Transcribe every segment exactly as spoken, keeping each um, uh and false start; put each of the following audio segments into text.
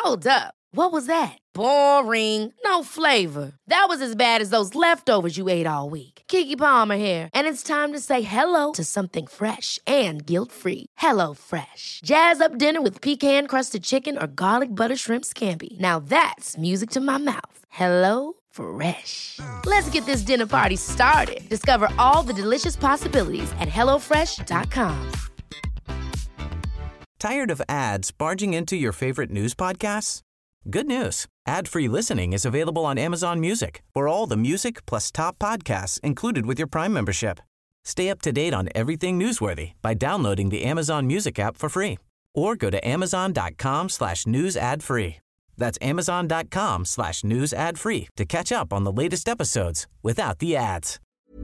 Hold up. What was that? Boring. No flavor. That was as bad as those leftovers you ate all week. Keke Palmer here, and it's time to say hello to something fresh and guilt-free. Hello Fresh. Jazz up dinner with pecan-crusted chicken or garlic butter shrimp scampi. Now that's music to my mouth. Hello Fresh. Let's get this dinner party started. Discover all the delicious possibilities at hello fresh dot com. Tired of ads barging into your favorite news podcasts? Good news. Ad-free listening is available on Amazon Music for all the music plus top podcasts included with your Prime membership. Stay up to date on everything newsworthy by downloading the Amazon Music app for free or go to amazon.com slash news ad free. That's amazon.com slash news ad free to catch up on the latest episodes without the ads.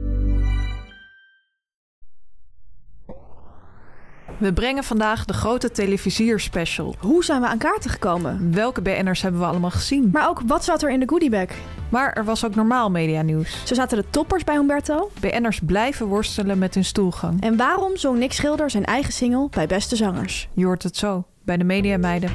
We brengen vandaag de grote televisierspecial. Hoe zijn we aan kaarten gekomen? Welke B N'ers hebben we allemaal gezien? Maar ook, wat zat er in de goodiebag? Maar er was ook normaal medianieuws. Zo zaten de toppers bij Humberto. B N'ers blijven worstelen met hun stoelgang. En waarom zong Nick Schilder zijn eigen single bij Beste Zangers? Je hoort het zo, bij de Mediameiden.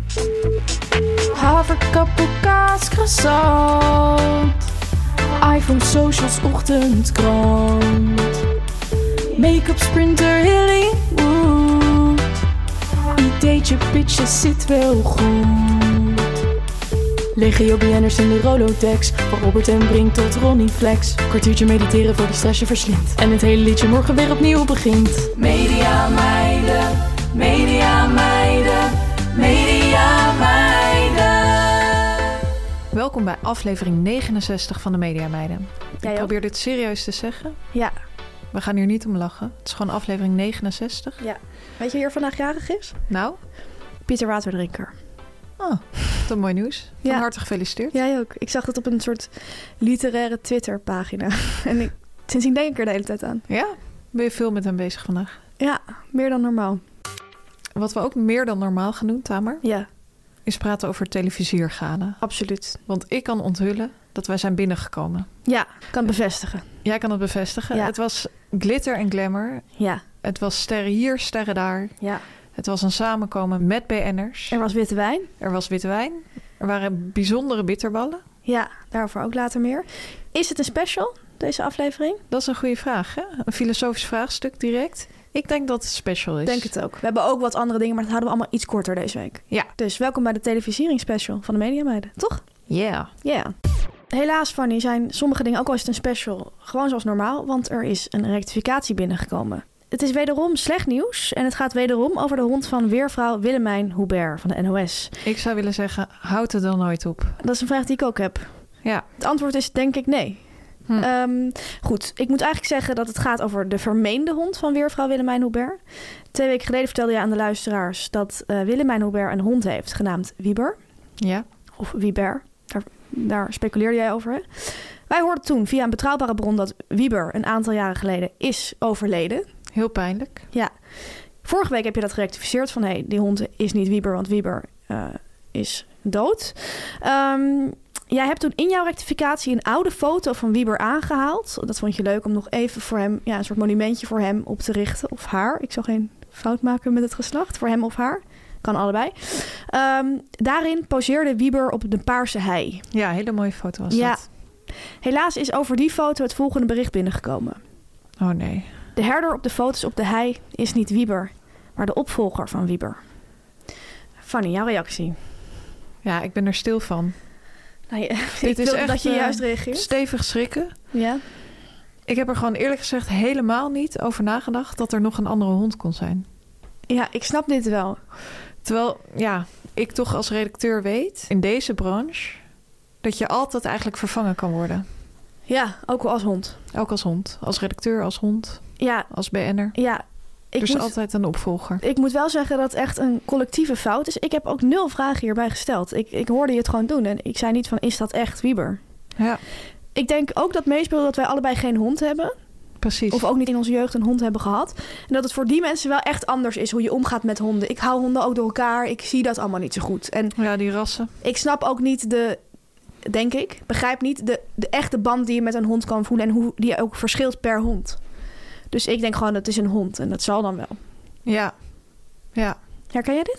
Haverkappel, kaas, croissant. iPhone, socials, ochtendkrant. Make-up, sprinter, Hollywood. Ideetje, pitje, zit wel goed. Legio B N'ers in de Rolodex. Van Robert en Brink tot Ronnie Flex. Kwartiertje mediteren voor de stress je verslindt. En het hele liedje morgen weer opnieuw begint. Media meiden, media meiden, media meiden. Welkom bij aflevering negenenzestig van de Mediameiden. Jij Ik ook? probeer dit serieus te zeggen. Ja. We gaan hier niet om lachen. Het is gewoon aflevering negenenzestig. ja. Weet je wie er vandaag jarig is? Nou, Pieter Waterdrinker. oh, wat een mooi nieuws. Van Ja. harte gefeliciteerd. Jij ook. Ik zag dat op een soort literaire Twitter-pagina. En ik, sindsdien denk ik er de hele tijd aan. Ja, ben je veel met hem bezig vandaag. Ja, meer dan normaal. Wat we ook meer dan normaal gaan doen, Tamer, Ja, is praten over televisiergaden. absoluut. Want ik kan onthullen dat wij zijn binnengekomen. Ja, kan bevestigen. Jij kan het bevestigen. Ja. Het was glitter en glamour. Ja, Het was sterren hier, sterren daar. ja. Het was een samenkomen met B N'ers. Er was witte wijn. Er was witte wijn. Er waren bijzondere bitterballen. Ja, daarover ook later meer. Is het een special, deze aflevering? Dat is een goede vraag, hè? Een filosofisch vraagstuk direct. Ik denk dat het special is. Denk het ook. We hebben ook wat andere dingen, maar dat houden we allemaal iets korter deze week. Ja. Dus welkom bij de televisieringsspecial van de Mediameiden, toch? Yeah. Ja. Helaas, Fanny, zijn sommige dingen, ook al is het een special, gewoon zoals normaal, want er is een rectificatie binnengekomen. Het is wederom slecht nieuws en het gaat wederom over de hond van weervrouw Willemijn Hubert van de N O S. Ik zou willen zeggen, houd het dan nooit op. Dat is een vraag die ik ook heb. Ja. Het antwoord is denk ik nee. Hm. Um, goed, ik moet eigenlijk zeggen dat het gaat over de vermeende hond van weervrouw Willemijn Hubert. Twee weken geleden vertelde je aan de luisteraars dat uh, Willemijn Hubert een hond heeft genaamd Wieber. Ja. Of Wieber, daar, daar speculeerde jij over. Hè? Wij hoorden toen via een betrouwbare bron dat Wieber een aantal jaren geleden is overleden. Heel pijnlijk. Ja. Vorige week heb je dat gerectificeerd van... hé, hey, die hond is niet Wieber, want Wieber uh, is dood. Um, jij hebt toen in jouw rectificatie een oude foto van Wieber aangehaald. Dat vond je leuk om nog even voor hem... ja, een soort monumentje voor hem op te richten. Of haar. Ik zal geen fout maken met het geslacht. Voor hem of haar. Kan allebei. Um, daarin poseerde Wieber op de paarse hei. Ja, hele mooie foto was ja. dat. Helaas is over die foto het volgende bericht binnengekomen. Oh nee. De herder op de foto's op de hei is niet Wieber, maar de opvolger van Wieber. Fanny, jouw reactie? Ja, ik ben er stil van. Nou, je, Dit ik is wil echt, dat je uh, juist reageert. Stevig schrikken. Ja. Ik heb er gewoon eerlijk gezegd helemaal niet over nagedacht dat er nog een andere hond kon zijn. Ja, ik snap dit wel. Terwijl, ja, ik toch als redacteur weet, in deze branche, dat je altijd eigenlijk vervangen kan worden. Ja, ook wel als hond. Ook als hond. Als redacteur, als hond, Ja, als B N'er. ja. Ik Er is moet, altijd een opvolger. ik moet wel zeggen dat het echt een collectieve fout is. Ik heb ook nul vragen hierbij gesteld. Ik, ik hoorde je het gewoon doen en ik zei niet van, is dat echt Wieber? Ja, Ik denk ook dat meespeelt dat wij allebei geen hond hebben. precies. Of ook niet in onze jeugd een hond hebben gehad. En dat het voor die mensen wel echt anders is hoe je omgaat met honden. Ik hou honden ook door elkaar. Ik zie dat allemaal niet zo goed. En Ja, die rassen. ik snap ook niet de, denk ik, begrijp niet de, de echte band die je met een hond kan voelen. En hoe die ook verschilt per hond. Dus ik denk gewoon, dat is een hond. En dat zal dan wel. Ja. Ja. Herken jij dit?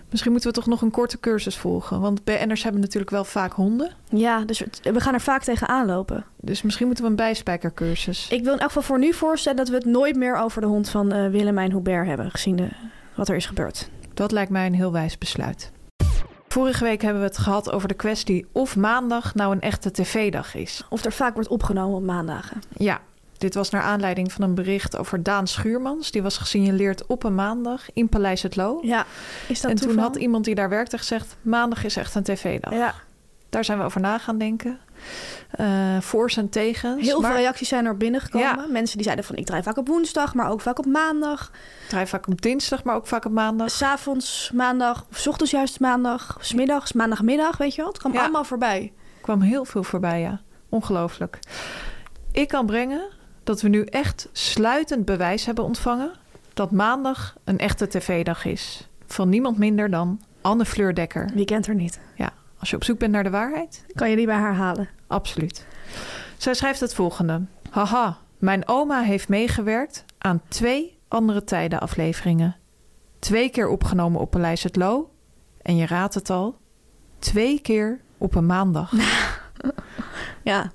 Misschien moeten we toch nog een korte cursus volgen. Want B N'ers hebben natuurlijk wel vaak honden. Ja, dus we gaan er vaak tegenaan lopen. Dus misschien moeten we een bijspijkercursus. Ik wil in elk geval voor nu voorstellen dat we het nooit meer over de hond van uh, Willemijn Hubert hebben. Gezien de, wat er is gebeurd. Dat lijkt mij een heel wijs besluit. Vorige week hebben we het gehad over de kwestie of maandag nou een echte tv-dag is. Of er vaak wordt opgenomen op maandagen. Ja, dit was naar aanleiding van een bericht over Daan Schuurmans. Die was gesignaleerd op een maandag in Paleis het Loo. Ja, is dat En toeval? toen had iemand die daar werkte gezegd, maandag is echt een tv-dag. Ja. Daar zijn we over na gaan denken. Uh, voor's en tegens. Heel maar veel reacties zijn er binnengekomen. Ja. Mensen die zeiden van ik draai vaak op woensdag, maar ook vaak op maandag. Ik draai vaak op dinsdag, maar ook vaak op maandag. 'S Avonds maandag, of 's ochtends juist maandag, 's middags, maandagmiddag, weet je wel. Het kwam Ja. allemaal voorbij. Er kwam heel veel voorbij, ja. Ongelooflijk. Ik kan brengen dat we nu echt sluitend bewijs hebben ontvangen dat maandag een echte tv-dag is. Van niemand minder dan Anne Fleur Dekker. Wie kent er niet? Ja, als je op zoek bent naar de waarheid, Kan je die bij haar halen? absoluut. Zij schrijft het volgende. Haha, mijn oma heeft meegewerkt aan twee andere tijden afleveringen. Twee keer opgenomen op Paleis het Loo. En je raadt het al, twee keer op een maandag. Ja,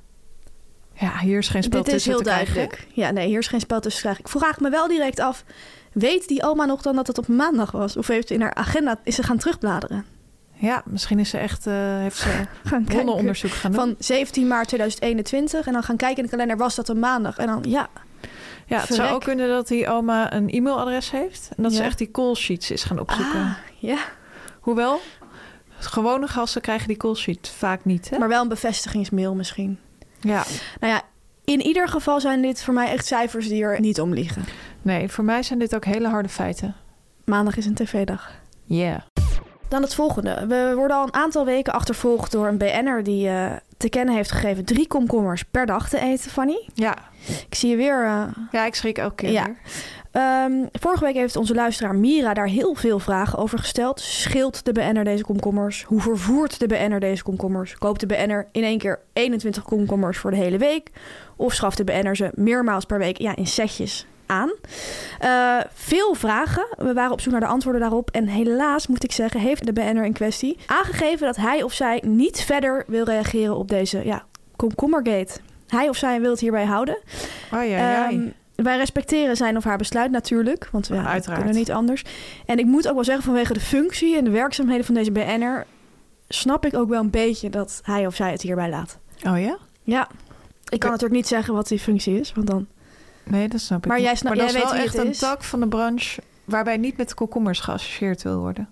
Ja, hier is geen spel dit is tussen heel te krijgen, hè? duidelijk. Ja, nee, hier is geen spel tussen te krijgen. Ik vraag me wel direct af, weet die oma nog dan dat het op een maandag was? Of heeft ze in haar agenda, is ze gaan terugbladeren? Ja, misschien is ze echt, uh, heeft ze Gaan bronnenonderzoek gaan doen. Van zeventien maart tweeduizend eenentwintig en dan gaan kijken in de kalender, was dat een maandag? En dan, ja, Ja, het zou verrek. ook kunnen dat die oma een e-mailadres heeft. En dat ze Ja. echt die call sheets is gaan opzoeken. Ah, ja. Hoewel, gewone gasten krijgen die call sheet vaak niet, hè? Maar wel een bevestigingsmail misschien. Ja, Nou ja, in ieder geval zijn dit voor mij echt cijfers die er niet om liegen. nee, voor mij zijn dit ook hele harde feiten. Maandag is een tv-dag. Yeah. Dan het volgende. We worden al een aantal weken achtervolgd door een B N'er die uh, te kennen heeft gegeven drie komkommers per dag te eten, Fanny. Ja. Ik zie je weer... Uh, ja, ik schrik elke keer Ja. weer. Um, vorige week heeft onze luisteraar Mira daar heel veel vragen over gesteld. Scheelt de B N'er deze komkommers? Hoe vervoert de B N'er deze komkommers? Koopt de B N'er in één keer eenentwintig komkommers voor de hele week? Of schaft de B N'er ze meermaals per week ja, in setjes aan? Uh, veel vragen. We waren op zoek naar de antwoorden daarop. En helaas, moet ik zeggen, heeft de B N'er in kwestie aangegeven dat hij of zij niet verder wil reageren op deze ja, komkommergate. Hij of zij wil het hierbij houden. Oh ja, ja. Um, wij respecteren zijn of haar besluit natuurlijk, want we ja, Uiteraard. kunnen niet anders. En ik moet ook wel zeggen, vanwege de functie en de werkzaamheden van deze B N'er... snap ik ook wel een beetje dat hij of zij het hierbij laat. Oh ja? Ja, ik kan natuurlijk niet zeggen wat die functie is, want dan... Nee, dat snap ik Maar niet. jij, snap, maar dat jij is weet wel wie echt het een is. tak van de branche waarbij niet met komkommers geassocieerd wil worden.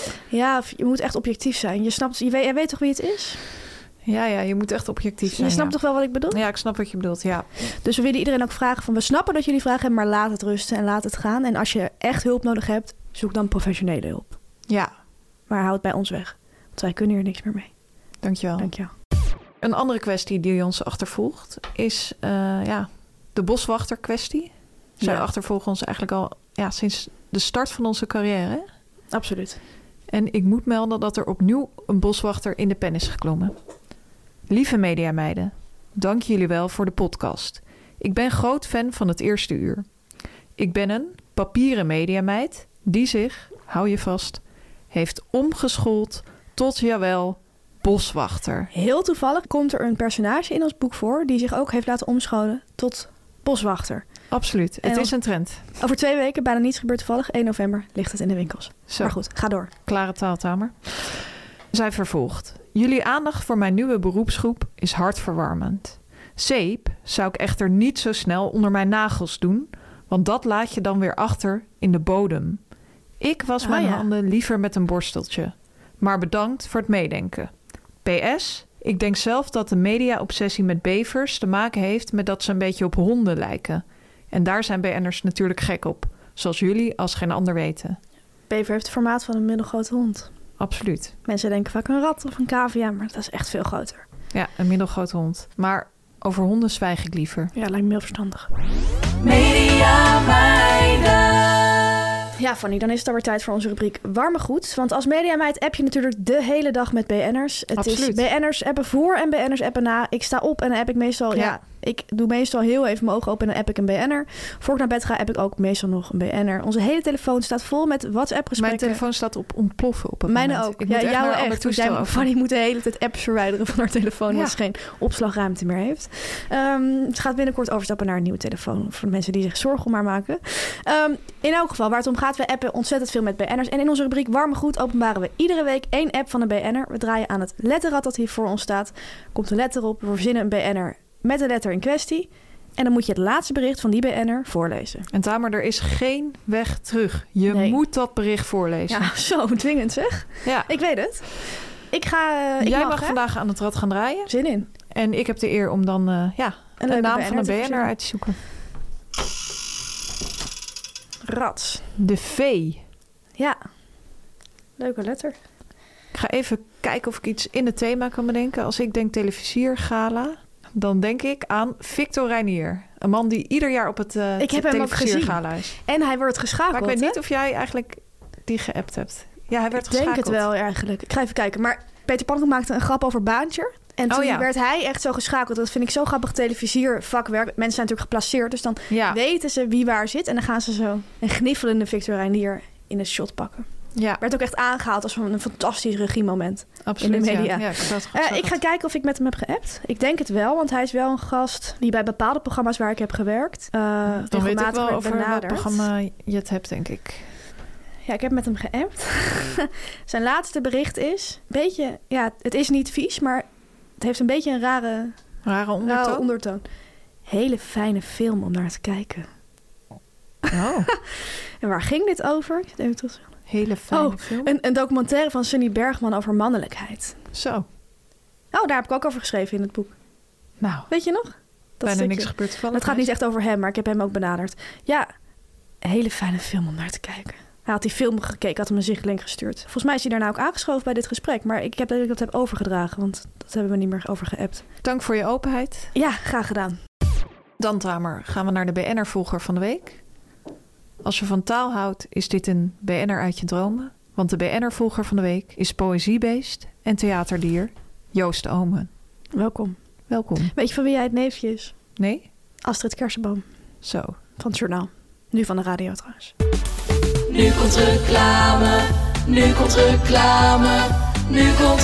Ja, je moet echt objectief zijn. Je snapt, je weet, jij weet toch wie het is? Ja, ja, je moet echt objectief zijn. Je snapt ja. toch wel wat ik bedoel? Ja, ik snap wat je bedoelt, ja. Dus we willen iedereen ook vragen van... we snappen dat jullie vragen hebben, maar laat het rusten en laat het gaan. En als je echt hulp nodig hebt, zoek dan professionele hulp. Ja, Maar houd bij ons weg, want wij kunnen hier niks meer mee. dankjewel. Dankjewel. Een andere kwestie die ons achtervolgt is uh, ja, de boswachter kwestie. Zij Ja. achtervolgen ons eigenlijk al ja, sinds de start van onze carrière. Hè? Absoluut. En ik moet melden dat er opnieuw een boswachter in de pen is geklommen. Lieve mediameiden, dank jullie wel voor de podcast. Ik ben groot fan van het eerste uur. Ik ben een papieren mediameid die zich, hou je vast, heeft omgeschoold tot, jawel, boswachter. Heel toevallig komt er een personage in ons boek voor... die zich ook heeft laten omscholen tot boswachter. Absoluut, het En is als- een trend. Over twee weken, bijna niets gebeurt toevallig. één november ligt het in de winkels. Zo. Maar goed, ga door. Klare taaltamer. Zij vervolgt. Jullie aandacht voor mijn nieuwe beroepsgroep is hartverwarmend. Zeep zou ik echter niet zo snel onder mijn nagels doen, want dat laat je dan weer achter in de bodem. Ik was Ah, mijn ja. handen liever met een borsteltje. Maar bedankt voor het meedenken. P S. Ik denk zelf dat de media-obsessie met bevers te maken heeft met dat ze een beetje op honden lijken. En daar zijn B N'ers natuurlijk gek op, zoals jullie als geen ander weten. Bever heeft het formaat van een middelgrote hond. Absoluut. Mensen denken vaak een rat of een cavia, maar dat is echt veel groter. Ja, een middelgrote hond. Maar over honden zwijg ik liever. Ja, lijkt me heel verstandig. Media meiden. Ja, Fanny, dan is het alweer tijd voor onze rubriek Warme Goed. Want als mediameid app je natuurlijk de hele dag met B N'ers. Het Absoluut. is B N'ers appen voor en B N'ers appen na. Ik sta op en dan app ik meestal ja. Ja. Ik doe meestal heel even mijn ogen open en dan app ik een B N'er. Voor ik naar bed ga, heb ik ook meestal nog een B N'er. Onze hele telefoon staat vol met WhatsApp-gesprekken. Mijn telefoon staat op ontploffen op het Mijne moment. ook. Ik Ja, moet echt jou naar een echt. ander Dus jij toestel Fanny moet de hele tijd apps verwijderen van haar telefoon... Ja. omdat ze geen opslagruimte meer heeft. Um, ze gaat binnenkort overstappen naar een nieuwe telefoon... voor de mensen die zich zorgen om haar maken. Um, in elk geval, waar het om gaat... we appen ontzettend veel met B N'ers. En in onze rubriek Warme Goed openbaren we iedere week... één app van een B N'er. We draaien aan het letterrad dat hier voor ons staat. Komt een letter op, we verzinnen een B N'er... met de letter in kwestie... En dan moet je het laatste bericht van die B N'er voorlezen. En Tamer, er is geen weg terug. Je Nee. moet dat bericht voorlezen. Ja, zo dwingend zeg. Ja. Ik weet het. Ik ga... Uh, ik Jij mag, mag hè? vandaag aan het rad gaan draaien. Zin in. En ik heb de eer om dan uh, ja, Een de leuke naam B N'er van een te B N'er verzinnen. uit te zoeken. Rats. De V. Ja. Leuke letter. Ik ga even kijken of ik iets in het thema kan bedenken. Als ik denk televisiergala, dan denk ik aan Victor Reinier. Een man die ieder jaar op het uh, Ik heb hem ook gezien. televisiergala is. En hij wordt geschakeld. Maar ik weet hè? niet of jij eigenlijk die geappt hebt. Ja, hij werd Ik denk geschakeld. het wel eigenlijk. Ik ga even kijken. Maar Peter Pannenkoek maakte een grap over Baantje. En toen Oh, ja. werd hij echt zo geschakeld. Dat vind ik zo grappig televisiervakwerk. Mensen zijn natuurlijk geplaceerd. Dus dan Ja, weten ze wie waar zit. En dan gaan ze zo een gniffelende Victor Reinier in een shot pakken. ja, Werd ook echt aangehaald als een fantastisch regiemoment. absoluut. in de media. Ja, ja, ik had het Uh, goed ik ga kijken of ik met hem heb geappt. Ik denk het wel, want hij is wel een gast die bij bepaalde programma's waar ik heb gewerkt. Uh, Dan weet ik regelmatig wel werd over welk benaderd. programma je het hebt, denk ik. Ja, ik heb met hem geappt. Zijn laatste bericht is... Beetje, ja, het is niet vies, maar het heeft een beetje een rare, Rare ondertoon. rare ondertoon. Hele fijne film om naar te kijken. Oh, En waar ging dit over? Ik zit even terug. hele fijne Oh, film. Een, een documentaire van Sunny Bergman over mannelijkheid. Zo, Oh, daar heb ik ook over geschreven in het boek. nou, Weet je nog? Dat bijna stukje. niks gebeurd toevallig. Het gaat niet echt over hem, maar ik heb hem ook benaderd. Ja, een hele fijne film om naar te kijken. Hij had die film gekeken, had hem een zichtlink gestuurd. Volgens mij is hij daarna ook aangeschoven bij dit gesprek. Maar ik heb dat ik dat heb overgedragen, want dat hebben we niet meer over geappt. Dank voor je openheid. Ja, graag gedaan. Dan, Tamer, gaan we naar de B N'er-volger van de week. Als je van taal houdt, is dit een B N'er uit je dromen. Want de B N'er-volger van de week is poëziebeest en theaterdier Joost Omen. Welkom. Welkom. Weet je van wie jij het neefje is? Nee? Astrid Kersenboom Zo. van het journaal. Nu van de radio trouwens. Nu komt reclame, nu komt reclame, nu komt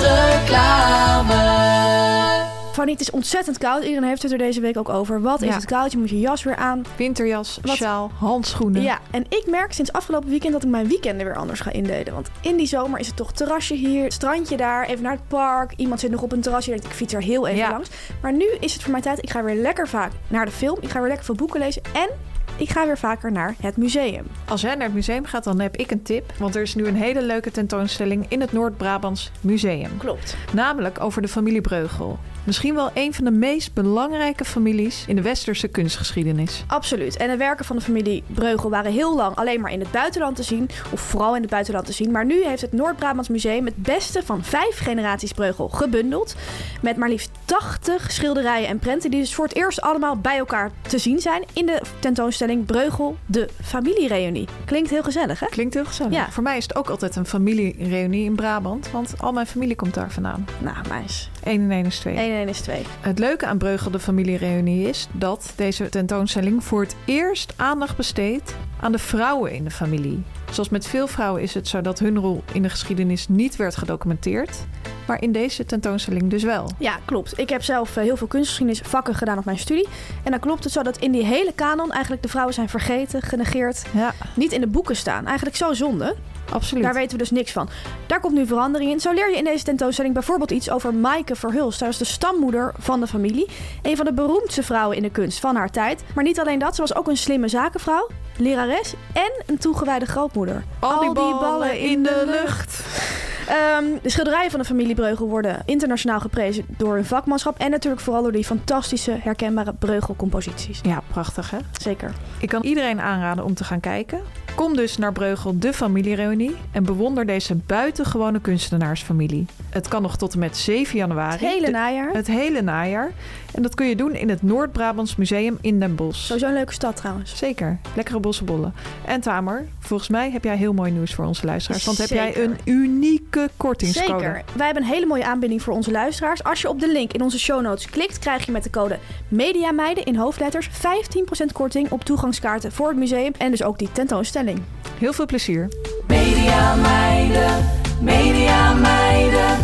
reclame. Fanny, het is ontzettend koud. Iedereen heeft het er deze week ook over. Wat is Ja. het koud? Je moet je jas weer aan. Winterjas, Wat? sjaal, handschoenen. Ja, en ik merk sinds afgelopen weekend dat ik mijn weekenden weer anders ga indelen. Want in die zomer is het toch terrasje hier, strandje daar, even naar het park. Iemand zit nog op een terrasje, denkt ik fiets er heel even Ja. langs. Maar nu is het voor mij tijd. Ik ga weer lekker vaak naar de film. Ik ga weer lekker veel boeken lezen. En ik ga weer vaker naar het museum. Als jij naar het museum gaat, dan heb ik een tip. Want er is nu een hele leuke tentoonstelling in het Noord-Brabants Museum. Klopt. Namelijk over de familie Breugel. Misschien wel een van de meest belangrijke families in de westerse kunstgeschiedenis. Absoluut. En de werken van de familie Breugel waren heel lang alleen maar in het buitenland te zien. Of vooral in het buitenland te zien. Maar nu heeft het Noord-Brabants Museum het beste van vijf generaties Breugel gebundeld. Met maar liefst tachtig schilderijen en prenten die dus voor het eerst allemaal bij elkaar te zien zijn. In de tentoonstelling Breugel, de familiereunie. Klinkt heel gezellig, hè? Klinkt heel gezellig. Ja. Voor mij is het ook altijd een familiereunie in Brabant. Want al mijn familie komt daar vandaan. Nou, meis. één en één is twee. één en één is twee. Het leuke aan Breugel de familiereunie is dat deze tentoonstelling voor het eerst aandacht besteedt aan de vrouwen in de familie. Zoals met veel vrouwen is het zo dat hun rol in de geschiedenis niet werd gedocumenteerd, maar in deze tentoonstelling dus wel. Ja, klopt. Ik heb zelf uh, heel veel kunstgeschiedenis vakken gedaan op mijn studie. En dan klopt het zo dat in die hele kanon eigenlijk de vrouwen zijn vergeten, genegeerd, Ja, niet in de boeken staan. Eigenlijk zo zonde. absoluut. Daar weten we dus niks van. Daar komt nu verandering in. Zo leer je in deze tentoonstelling bijvoorbeeld iets over Maaike Verhulst. Zij was de stammoeder van de familie. Een van de beroemdste vrouwen in de kunst van haar tijd. Maar niet alleen dat, ze was ook een slimme zakenvrouw, lerares en een toegewijde grootmoeder. Al die ballen in de lucht. Um, de schilderijen van de familie Breugel worden internationaal geprezen door hun vakmanschap. En natuurlijk vooral door die fantastische, herkenbare Breugel-composities. Ja, prachtig hè? Zeker. Ik kan iedereen aanraden om te gaan kijken. Kom dus naar Breugel de familiereunie en bewonder deze buitengewone kunstenaarsfamilie. Het kan nog tot en met zeven januari. Het hele De- najaar. Het hele najaar. En dat kun je doen in het Noord-Brabants Museum in Den Bosch. Sowieso een leuke stad trouwens. Zeker. Lekkere bossenbollen. En Tamer, volgens mij heb jij heel mooi nieuws voor onze luisteraars. Want heb jij Zeker. een unieke kortingscode. Zeker. Wij hebben een hele mooie aanbieding voor onze luisteraars. Als je op de link in onze show notes klikt, krijg je met de code MEDIAMEIDEN in hoofdletters vijftien procent korting op toegangskaarten voor het museum en dus ook die tentoonstelling. Heel veel plezier. Media meiden, media meiden,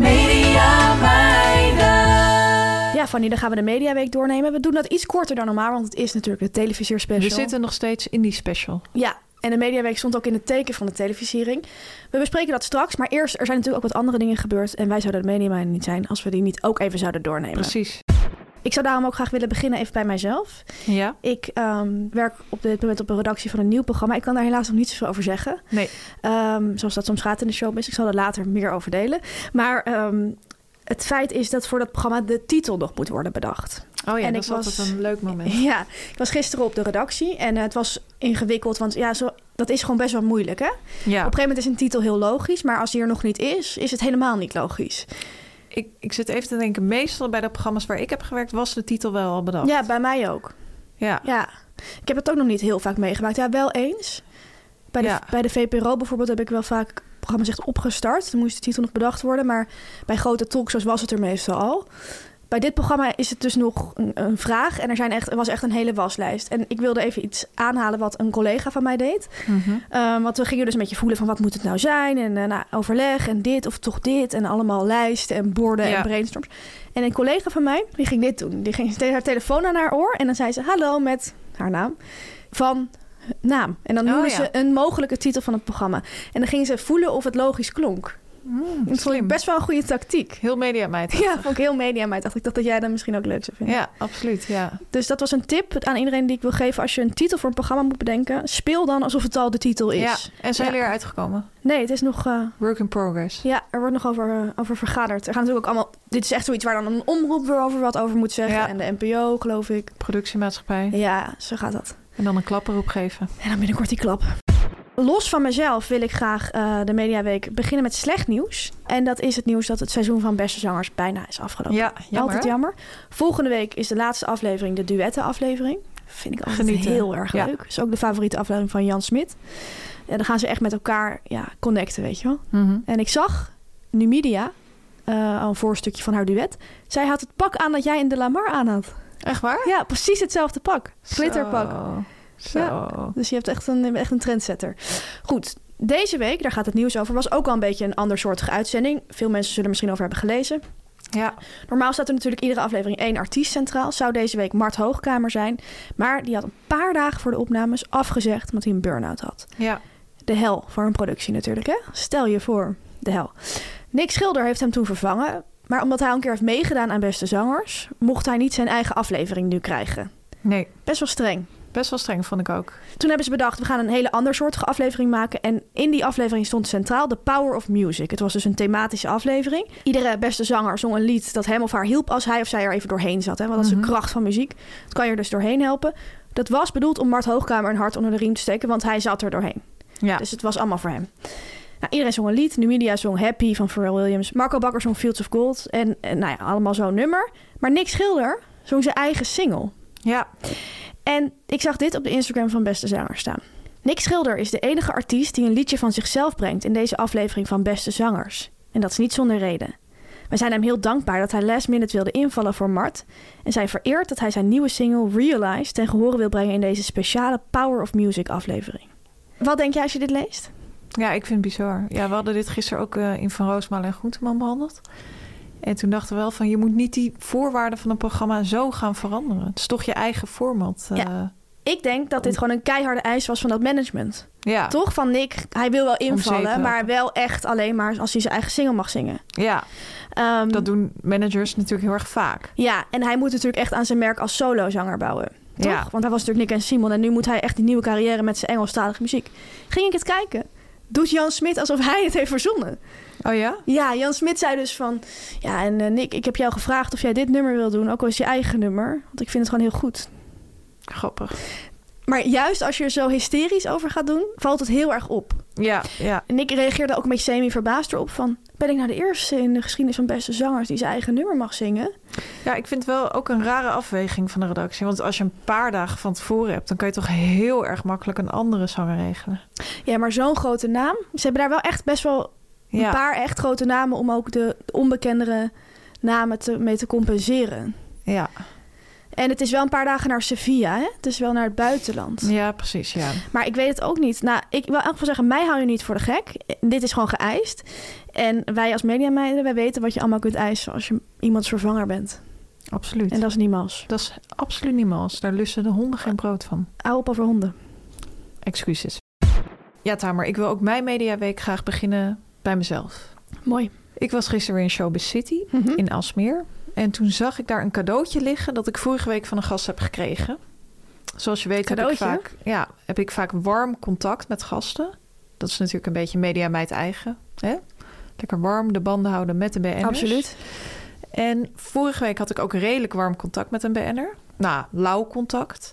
media meiden. Ja, Fanny, dan gaan we de Mediaweek doornemen. We doen dat iets korter dan normaal, want het is natuurlijk de televisierspecial. We zitten nog steeds in die special. Ja, en de Mediaweek stond ook in het teken van de televisiering. We bespreken dat straks, maar eerst, er zijn natuurlijk ook wat andere dingen gebeurd en wij zouden de Mediameiden niet zijn als we die niet ook even zouden doornemen. Precies. Ik zou daarom ook graag willen beginnen even bij mijzelf. Ja? Ik um, werk op dit moment op een redactie van een nieuw programma. Ik kan daar helaas nog niet zoveel over zeggen. Nee. Um, zoals dat soms gaat in de showbiz. Ik zal er later meer over delen. Maar um, het feit is dat voor dat programma de titel nog moet worden bedacht. Oh ja, En dat ik is was- altijd een leuk moment. Ja, ik was gisteren op de redactie en uh, het was ingewikkeld. Want ja, zo, dat is gewoon best wel moeilijk, hè? Ja. Op een gegeven moment is een titel heel logisch. Maar als die er nog niet is, is het helemaal niet logisch. Ik, ik zit even te denken, meestal bij de programma's waar ik heb gewerkt, was de titel wel al bedacht. Ja, bij mij ook. Ja. Ja, ik heb het ook nog niet heel vaak meegemaakt. Ja, wel eens. Bij de, Ja. bij de V P R O bijvoorbeeld heb ik wel vaak programma's echt opgestart. Dan moest de titel nog bedacht worden. Maar bij grote talkshows was het er meestal al. Bij dit programma is het dus nog een, een vraag. En er, zijn echt, er was echt een hele waslijst. En ik wilde even iets aanhalen wat een collega van mij deed. Mhm. Um, want we gingen dus een beetje voelen van wat moet het nou zijn. En uh, nou, overleg en dit of toch dit. En allemaal lijsten en borden Ja. en brainstorms. En een collega van mij, die ging dit doen. Die ging steeds haar telefoon aan haar oor. En dan zei ze hallo met haar naam. Van naam. En dan Oh, noemde ja. ze een mogelijke titel van het programma. En dan ging ze voelen of het logisch klonk. Mm, Dat vond slim. ik best wel een goede tactiek. Heel mediameid. Ja, vond ik heel media meid. Dacht ik dacht dat jij dat misschien ook leuk zou vinden. Ja, absoluut. Ja. Dus dat was een tip aan iedereen die ik wil geven. Als je een titel voor een programma moet bedenken, speel dan alsof het al de titel is. Ja. En zijn Ja. jullie eruit gekomen? Nee, het is nog... uh, Work in progress. Ja, er wordt nog over, uh, over vergaderd. Er gaan natuurlijk ook allemaal... Dit is echt zoiets waar dan een omroep weer over wat over moet zeggen. Ja. En de N P O, geloof ik. Productiemaatschappij. Ja, zo gaat dat. En dan een klapper opgeven. En dan binnenkort die klap. Los van mezelf wil ik graag uh, de Mediaweek beginnen met slecht nieuws. En dat is het nieuws dat het seizoen van Beste Zangers bijna is afgelopen. Ja, jammer. Altijd jammer. Volgende week is de laatste aflevering de duettenaflevering. Vind ik altijd Genieten. heel erg Ja. leuk. Is ook de favoriete aflevering van Jan Smit. En dan gaan ze echt met elkaar ja, connecten, weet je wel. Mhm. En ik zag Numidia, uh, al een voorstukje van haar duet. Zij had het pak aan dat jij in de Lamar aan had. Echt waar? Ja, precies hetzelfde pak. Glitterpak. Zo. Zo. Ja. Dus je hebt echt een, echt een trendsetter. Goed, deze week, daar gaat het nieuws over, was ook al een beetje een andersoortige uitzending. Veel mensen zullen er misschien over hebben gelezen. Ja. Normaal staat er natuurlijk iedere aflevering één artiest centraal. Zou deze week Mart Hoogkamer zijn. Maar die had een paar dagen voor de opnames afgezegd omdat hij een burn-out had. Ja. De hel voor een productie natuurlijk, hè? Stel je voor, de hel. Nick Schilder heeft hem toen vervangen. Maar omdat hij al een keer heeft meegedaan aan Beste Zangers, mocht hij niet zijn eigen aflevering nu krijgen. Nee. Best wel streng. Best wel streng, vond ik ook. Toen hebben ze bedacht, we gaan een hele andersoortige aflevering maken. En in die aflevering stond centraal The Power of Music. Het was dus een thematische aflevering. Iedere beste zanger zong een lied dat hem of haar hielp als hij of zij er even doorheen zat. Hè? Want dat is de Mhm. kracht van muziek. Dat kan je er dus doorheen helpen. Dat was bedoeld om Mart Hoogkamer een hart onder de riem te steken, want hij zat er doorheen. Ja. Dus het was allemaal voor hem. Nou, iedereen zong een lied. Numidia zong Happy van Pharrell Williams. Marco Bakker zong Fields of Gold. En, en nou ja, allemaal zo'n nummer. Maar Nick Schilder zong zijn eigen single. Ja. En ik zag dit op de Instagram van Beste Zanger staan. Nick Schilder is de enige artiest die een liedje van zichzelf brengt in deze aflevering van Beste Zangers. En dat is niet zonder reden. We zijn hem heel dankbaar dat hij last minute wilde invallen voor Mart. En zijn vereerd dat hij zijn nieuwe single Realize ten gehore wil brengen in deze speciale Power of Music aflevering. Wat denk jij als je dit leest? Ja, ik vind het bizar. Ja, we hadden dit gisteren ook uh, in Van Roosmalen en Groenteman behandeld. En toen dachten we wel van, je moet niet die voorwaarden van een programma zo gaan veranderen. Het is toch je eigen format. Uh, Ja. Ik denk dat dit gewoon een keiharde eis was van dat management. ja. Toch? Van Nick, hij wil wel zeep invallen, helpen. maar wel echt alleen maar als hij zijn eigen single mag zingen. Ja, Um, dat doen managers natuurlijk heel erg vaak. Ja, en hij moet natuurlijk echt aan zijn merk als solozanger bouwen. Toch? Ja. Want hij was natuurlijk Nick en Simon en nu moet hij echt die nieuwe carrière met zijn Engelstalige muziek. Ging ik het kijken? Doet Jan Smit alsof hij het heeft verzonnen. Oh ja? Ja, Jan Smit zei dus van... Ja, en uh, Nick, ik heb jou gevraagd of jij dit nummer wil doen. Ook al is je eigen nummer. Want ik vind het gewoon heel goed. Grappig. Maar juist als je er zo hysterisch over gaat doen, valt het heel erg op. Ja, ja. En ik reageerde ook een beetje semi-verbaasd erop van... ben ik nou de eerste in de geschiedenis van beste zangers die zijn eigen nummer mag zingen? Ja, ik vind wel ook een rare afweging van de redactie. Want als je een paar dagen van tevoren hebt... dan kan je toch heel erg makkelijk een andere zanger regelen. Ja, maar zo'n grote naam. Ze hebben daar wel echt best wel Ja. een paar echt grote namen... om ook de, de onbekendere namen te, mee te compenseren. Ja. En het is wel een paar dagen naar Sevilla, hè? Het is wel naar het buitenland. Ja, precies, ja. Maar ik weet het ook niet. Nou, ik wil in elk geval zeggen, mij hou je niet voor de gek. Dit is gewoon geëist. En wij als mediameiden, wij weten wat je allemaal kunt eisen... als je iemands vervanger bent. Absoluut. En dat is niet mals. Dat is absoluut niet mals. Daar lusten de honden geen brood van. Hou op over honden. Excuses. Ja, Tamer, ik wil ook mijn mediaweek graag beginnen bij mezelf. Mooi. Ik was gisteren weer in Showbiz City Mhm. in Aalsmeer. En toen zag ik daar een cadeautje liggen... dat ik vorige week van een gast heb gekregen. Zoals je weet heb ik, Cadeautje? vaak, ja, heb ik vaak warm contact met gasten. Dat is natuurlijk een beetje mediameid eigen. Hè? Lekker warm de banden houden met de B N'ers. Absoluut. En vorige week had ik ook redelijk warm contact met een B N'er. Nou, lauw contact.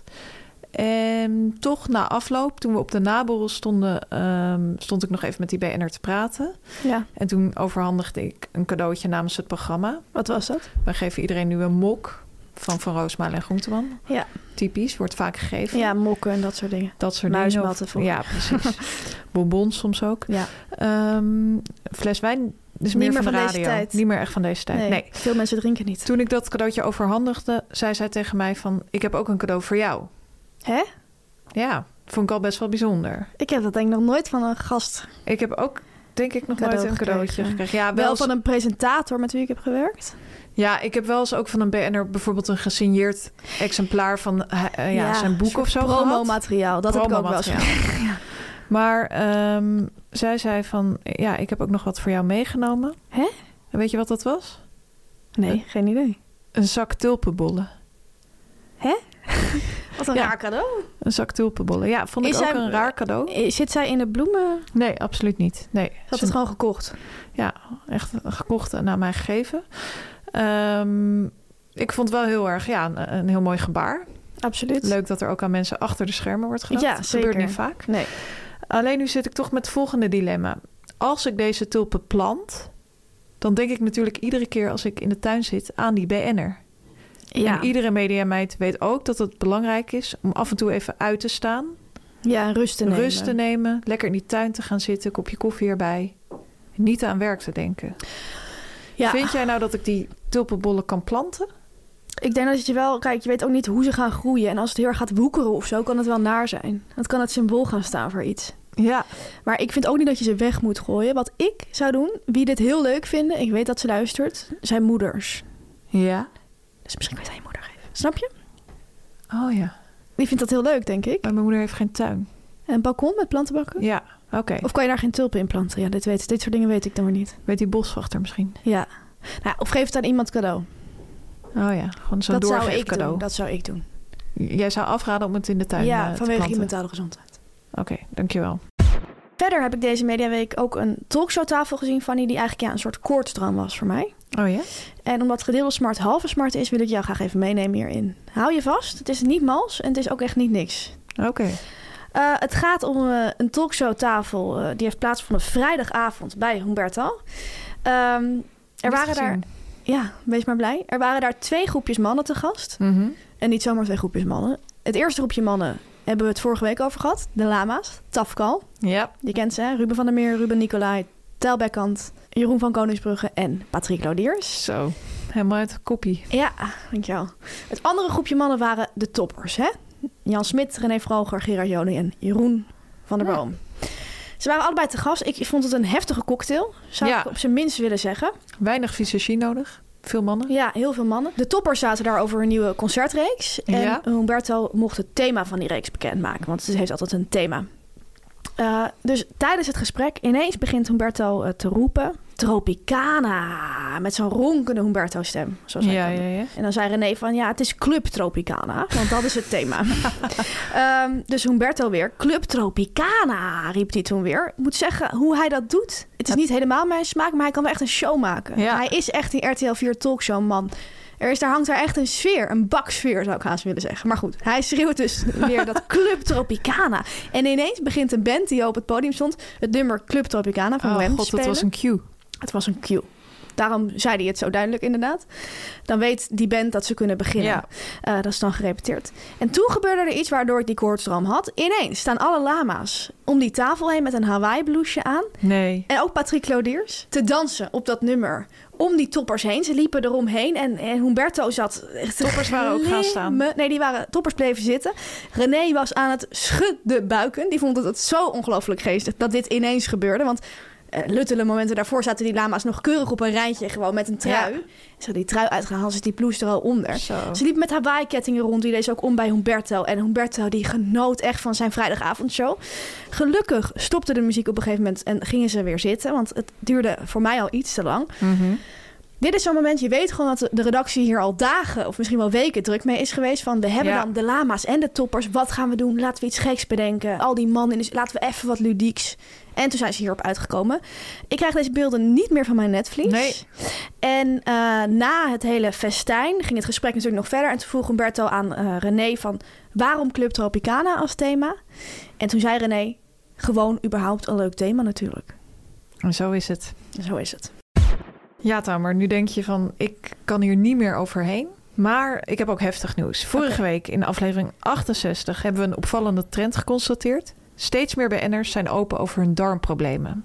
En toch na afloop, toen we op de naborrel stonden... Um, stond ik nog even met die B N'er te praten. Ja. En toen overhandigde ik een cadeautje namens het programma. Wat was dat? Wij geven iedereen nu een mok van Van Roosmalen en Groenteman. Ja. Typisch, wordt vaak gegeven. Ja, mokken en dat soort dingen. Dat soort Muismatten dingen. vroeger. Ja, precies. Bonbons soms ook. Ja. Um, fles wijn is Niet meer meer van de van radio. deze tijd. Niet meer echt van deze tijd. Nee, Nee. veel mensen drinken niet. Toen ik dat cadeautje overhandigde, zei zij tegen mij van... ik heb ook een cadeau voor jou. Hè? Ja, vond ik al best wel bijzonder. Ik heb dat denk ik nog nooit van een gast. Ik heb ook, denk ik, nog Cadeau nooit een cadeautje gekregen. gekregen. Ja, wel, Wel eens- van een presentator met wie ik heb gewerkt. ja, ik heb wel eens ook van een B N'er bijvoorbeeld een gesigneerd exemplaar van uh, ja, zijn boek soort of zo gehad. promomateriaal. Dat heb ik ook wel eens Promomateriaal. gekregen. Ja. Maar um, zij zei van, ja, ik heb ook nog wat voor jou meegenomen. Hè? En weet je wat dat was? Nee, geen idee. Een zak tulpenbollen. Hè? Wat een Ja. raar cadeau. Een zak tulpenbollen. Ja, vond ik Is ook zij- een raar cadeau. Zit zij in de bloemen? Nee, absoluut niet. Nee, Ze had Ze- het gewoon gekocht. Ja, echt gekocht en naar mij gegeven. Um, ik vond het wel heel erg, ja, een, een heel mooi gebaar. Absoluut. Leuk dat er ook aan mensen achter de schermen wordt gedacht. Ja, dat zeker. gebeurt niet vaak. Nee. Alleen nu zit ik toch met het volgende dilemma. Als ik deze tulpen plant, dan denk ik natuurlijk iedere keer als ik in de tuin zit aan die B N'er. Ja. En iedere mediameid weet ook dat het belangrijk is om af en toe even uit te staan. Ja, rust te nemen. Rust te nemen, lekker in die tuin te gaan zitten, kopje koffie erbij. Niet aan werk te denken. Ja. Vind jij nou dat ik die tulpenbollen kan planten? Ik denk dat je wel... Kijk, je weet ook niet hoe ze gaan groeien. En als het heel erg gaat woekeren of zo, kan het wel naar zijn. Het kan het symbool gaan staan voor iets. Ja. Maar ik vind ook niet dat je ze weg moet gooien. Wat ik zou doen, wie dit heel leuk vinden... Ik weet dat ze luistert, zijn moeders. Ja. Dus misschien kan je het aan je moeder geven. Snap je? Oh ja. Die vindt dat heel leuk, denk ik. Maar mijn moeder heeft geen tuin. Een balkon met plantenbakken? Ja, oké. Okay. Of kan je daar geen tulpen in planten? Ja, dit, weet, dit soort dingen weet ik dan weer niet. Weet die boswachter misschien? Ja. Nou, of geef het aan iemand cadeau. Oh ja, gewoon zo'n Dat zou doorgeef ik cadeau. doen. Dat zou ik doen. Jij zou afraden om het in de tuin eh, ja, te vanwege je planten? mentale gezondheid. Oké, okay, dankjewel. Verder heb ik deze mediaweek ook een talkshowtafel gezien, Fanny, die eigenlijk ja, een soort koortsdram was voor mij. Oh ja? En omdat gedeelde smart halve smart is, wil ik jou graag even meenemen hierin. Hou je vast, het is niet mals en het is ook echt niet niks. Oké. Okay. Uh, het gaat om uh, een talkshowtafel uh, die heeft plaatsgevonden vrijdagavond bij Humberto. Um, er waren daar... Ja, wees maar blij. Er waren daar twee groepjes mannen te gast. Mm-hmm. En niet zomaar twee groepjes mannen. Het eerste groepje mannen hebben we het vorige week over gehad. De lama's, Tafkal. Ja. Je kent ze, hè? Ruben van der Meer, Ruben Nicolai, Tel Bekkant, Jeroen van Koningsbrugge en Patrick Lodiers. Zo, helemaal uit de koppie. Ja, dankjewel. Het andere groepje mannen waren de toppers, hè? Jan Smit, René Vroger, Gerard Joling en Jeroen van der Boom. Ja. Ze waren allebei te gast. Ik vond het een heftige cocktail, zou ja. ik op zijn minst willen zeggen. Weinig visagie nodig. Veel mannen. Ja, heel veel mannen. De toppers zaten daar over een nieuwe concertreeks. En ja. Humberto mocht het thema van die reeks bekendmaken. Want het heeft altijd een thema. Uh, dus tijdens het gesprek ineens begint Humberto uh, te roepen... Tropicana, met zo'n ronkende Humberto-stem. Zoals hij ja, ja, ja. En dan zei René van, ja, het is Club Tropicana. Want dat is het thema. um, dus Humberto weer, Club Tropicana, riep hij toen weer. Ik moet zeggen, hoe hij dat doet... Het is niet helemaal mijn smaak, maar hij kan wel echt een show maken. Ja. Hij is echt die R T L vier talkshow man. Er is, daar hangt daar echt een sfeer, een baksfeer zou ik haast willen zeggen. Maar goed, hij schreeuwt dus weer dat Club Tropicana. En ineens begint een band die op het podium stond het nummer Club Tropicana van Oh Wham te god, spelen. dat was een cue. Het was een cue. Daarom zei hij het zo duidelijk inderdaad. Dan weet die band dat ze kunnen beginnen. Ja. Uh, dat is dan gerepeteerd. En toen gebeurde er iets waardoor ik die koortsdroom had. Ineens staan alle lama's om die tafel heen met een Hawaii blouseje aan. Nee. En ook Patrick Lodiers te dansen op dat nummer. Om die toppers heen. Ze liepen eromheen. En, en Humberto zat... Toppers waren ook gaan staan. Nee, die waren toppers bleven zitten. René was aan het schudden buiken. Die vond het zo ongelooflijk geestig dat dit ineens gebeurde. Want uh, luttele momenten daarvoor zaten die lama's nog keurig op een rijtje. Gewoon met een trui. Ja. Ze hadden die trui uitgehaald, dus die blouse er al onder. Zo. Ze liepen met Hawaii-kettingen rond. Die deed ze ook om bij Humberto. En Humberto die genoot echt van zijn vrijdagavondshow. Gelukkig stopte de muziek op een gegeven moment en gingen ze weer zitten. Want het duurde voor mij al iets te lang. Mm-hmm. Dit is zo'n moment, je weet gewoon dat de redactie hier al dagen of misschien wel weken druk mee is geweest. Van we hebben Ja. dan de lama's en de toppers. Wat gaan we doen? Laten we iets geks bedenken. Al die mannen, dus laten we even wat ludieks. En toen zijn ze hierop uitgekomen. Ik krijg deze beelden niet meer van mijn netvlies. Nee. En uh, na het hele festijn ging het gesprek natuurlijk nog verder. En toen vroeg Humberto aan uh, René van waarom Club Tropicana als thema? En toen zei René, gewoon überhaupt een leuk thema natuurlijk. En zo is het. Zo is het. Ja, Tamer, nu denk je van, ik kan hier niet meer overheen. Maar ik heb ook heftig nieuws. Vorige Okay. week in aflevering achtenzestig hebben we een opvallende trend geconstateerd. Steeds meer B N'ers zijn open over hun darmproblemen.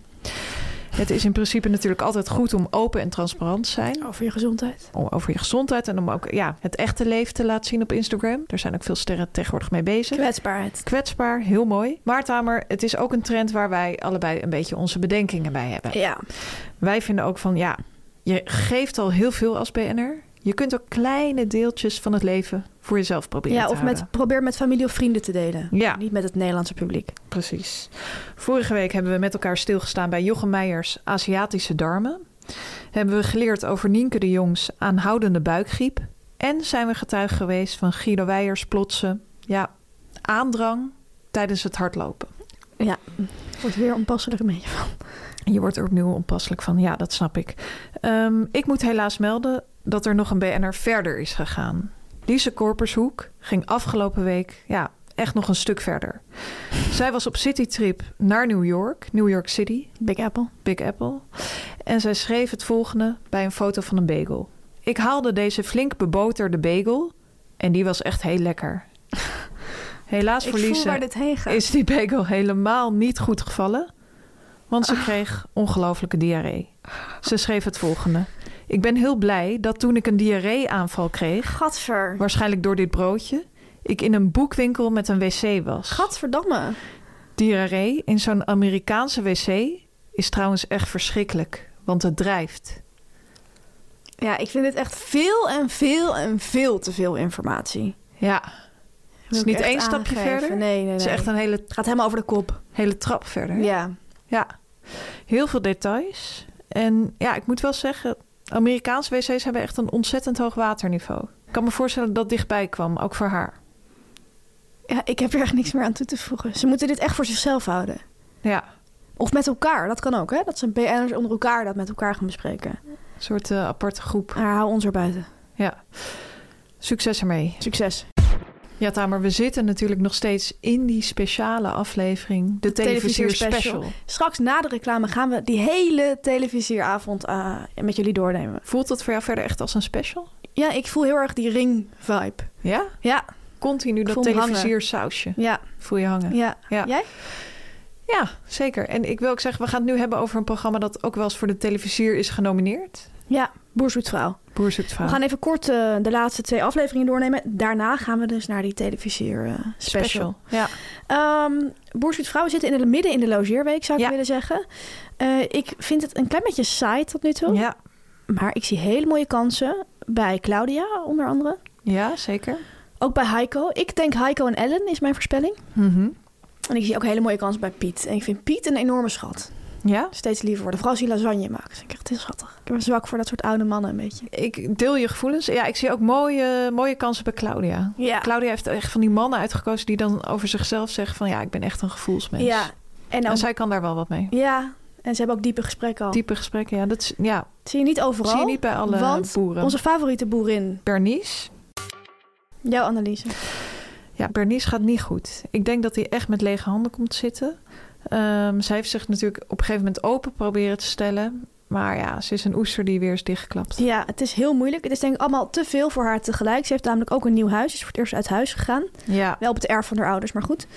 Het is in principe natuurlijk altijd goed om open en transparant te zijn. Over je gezondheid. Om over je gezondheid en om ook ja, het echte leven te laten zien op Instagram. Daar zijn ook veel sterren tegenwoordig mee bezig. Kwetsbaarheid. Kwetsbaar, heel mooi. Maar Tamer, het is ook een trend waar wij allebei een beetje onze bedenkingen bij hebben. Ja. Wij vinden ook van, ja, je geeft al heel veel als B N'er. Je kunt ook kleine deeltjes van het leven voor jezelf proberen Ja, te of houden. met, probeer met familie of vrienden te delen. Ja. Niet met het Nederlandse publiek. Precies. Vorige week hebben we met elkaar stilgestaan bij Jochem Meijers Aziatische darmen. Hebben we geleerd over Nienke de Jongs aanhoudende buikgriep. En zijn we getuige geweest van Guido Weijers plotse ja, aandrang tijdens het hardlopen. Ja, wordt weer onpasselijk een beetje van. Je wordt er opnieuw onpasselijk van. Ja, dat snap ik. Um, ik moet helaas melden dat er nog een B N'er verder is gegaan. Lise Korpershoek ging afgelopen week ja, echt nog een stuk verder. Zij was op citytrip naar New York, New York City. Big Apple. Big Apple. En zij schreef het volgende bij een foto van een bagel. Ik haalde deze flink beboterde bagel en die was echt heel lekker. Helaas voor Ik voel Lise waar dit heen gaat. is die bagel helemaal niet goed gevallen. Want ze kreeg ongelooflijke diarree. Ze schreef het volgende. Ik ben heel blij dat toen ik een diarree-aanval kreeg, Gadver. waarschijnlijk door dit broodje, ik in een boekwinkel met een wc was. Gadverdamme. Diarree in zo'n Amerikaanse wc is trouwens echt verschrikkelijk, want het drijft. Ja, ik vind dit echt veel en veel en veel te veel informatie. Ja, het is niet één stapje verder. Nee, nee, nee. Het is echt een hele, Het gaat helemaal over de kop. hele trap verder. Ja. Ja, heel veel details. En ja, ik moet wel zeggen, Amerikaanse wc's hebben echt een ontzettend hoog waterniveau. Ik kan me voorstellen dat dat dichtbij kwam, ook voor haar. Ja, ik heb er echt niks meer aan toe te voegen. Ze moeten dit echt voor zichzelf houden. Ja, Of met elkaar, dat kan ook, hè? Dat zijn B N'ers onder elkaar dat met elkaar gaan bespreken. een soort uh, aparte groep. Maar hou ons er buiten. Ja, succes ermee. Succes. Ja, Tamer, we zitten natuurlijk nog steeds in die speciale aflevering. De, de televisier special. special. Straks na de reclame gaan we die hele televisieravond uh, met jullie doornemen. Voelt dat voor jou verder echt als een special? Ja, ik voel heel erg die ring-vibe. Ja? Ja. Continu dat televisiersausje. Ja. Voel je hangen? Ja. Ja. Jij? Ja, zeker. En ik wil ook zeggen, we gaan het nu hebben over een programma dat ook wel eens voor de televisier is genomineerd. Ja, Boer zoekt vrouw. Boer zoekt vrouw. We gaan even kort uh, de laatste twee afleveringen doornemen. Daarna gaan we dus naar die televisier uh, special. special. Ja. Um, Boer zoekt vrouw zitten in de midden in de logeerweek, zou ik ja. willen zeggen. Uh, ik vind het een klein beetje saai tot nu toe. Ja. Maar ik zie hele mooie kansen bij Claudia, onder andere. Ja, zeker. Ook bij Heiko. Ik denk Heiko en Ellen is mijn voorspelling. Mm-hmm. En ik zie ook hele mooie kansen bij Piet. En ik vind Piet een enorme schat. Ja? Steeds liever worden. Vooral als hij lasagne maakt. Dat vind ik echt heel schattig. Ik heb een zwak voor dat soort oude mannen een beetje. Ik deel je gevoelens. Ja, ik zie ook mooie, mooie kansen bij Claudia. Ja. Claudia heeft echt van die mannen uitgekozen die dan over zichzelf zeggen van ja, ik ben echt een gevoelsmens. Ja. En, ook, en zij kan daar wel wat mee. Ja. En ze hebben ook diepe gesprekken al. Diepe gesprekken, ja. Dat is, ja. Dat zie je niet overal. Zie je niet bij alle want boeren. Onze favoriete boerin. Bernice. Jouw analyse. Ja, Bernice gaat niet goed. Ik denk dat hij echt met lege handen komt zitten. Um, zij heeft zich natuurlijk op een gegeven moment open proberen te stellen. Maar ja, ze is een oester die weer is dichtgeklapt. Ja, het is heel moeilijk. Het is denk ik allemaal te veel voor haar tegelijk. Ze heeft namelijk ook een nieuw huis. Ze is voor het eerst uit huis gegaan. Ja. Wel op het erf van haar ouders, maar goed.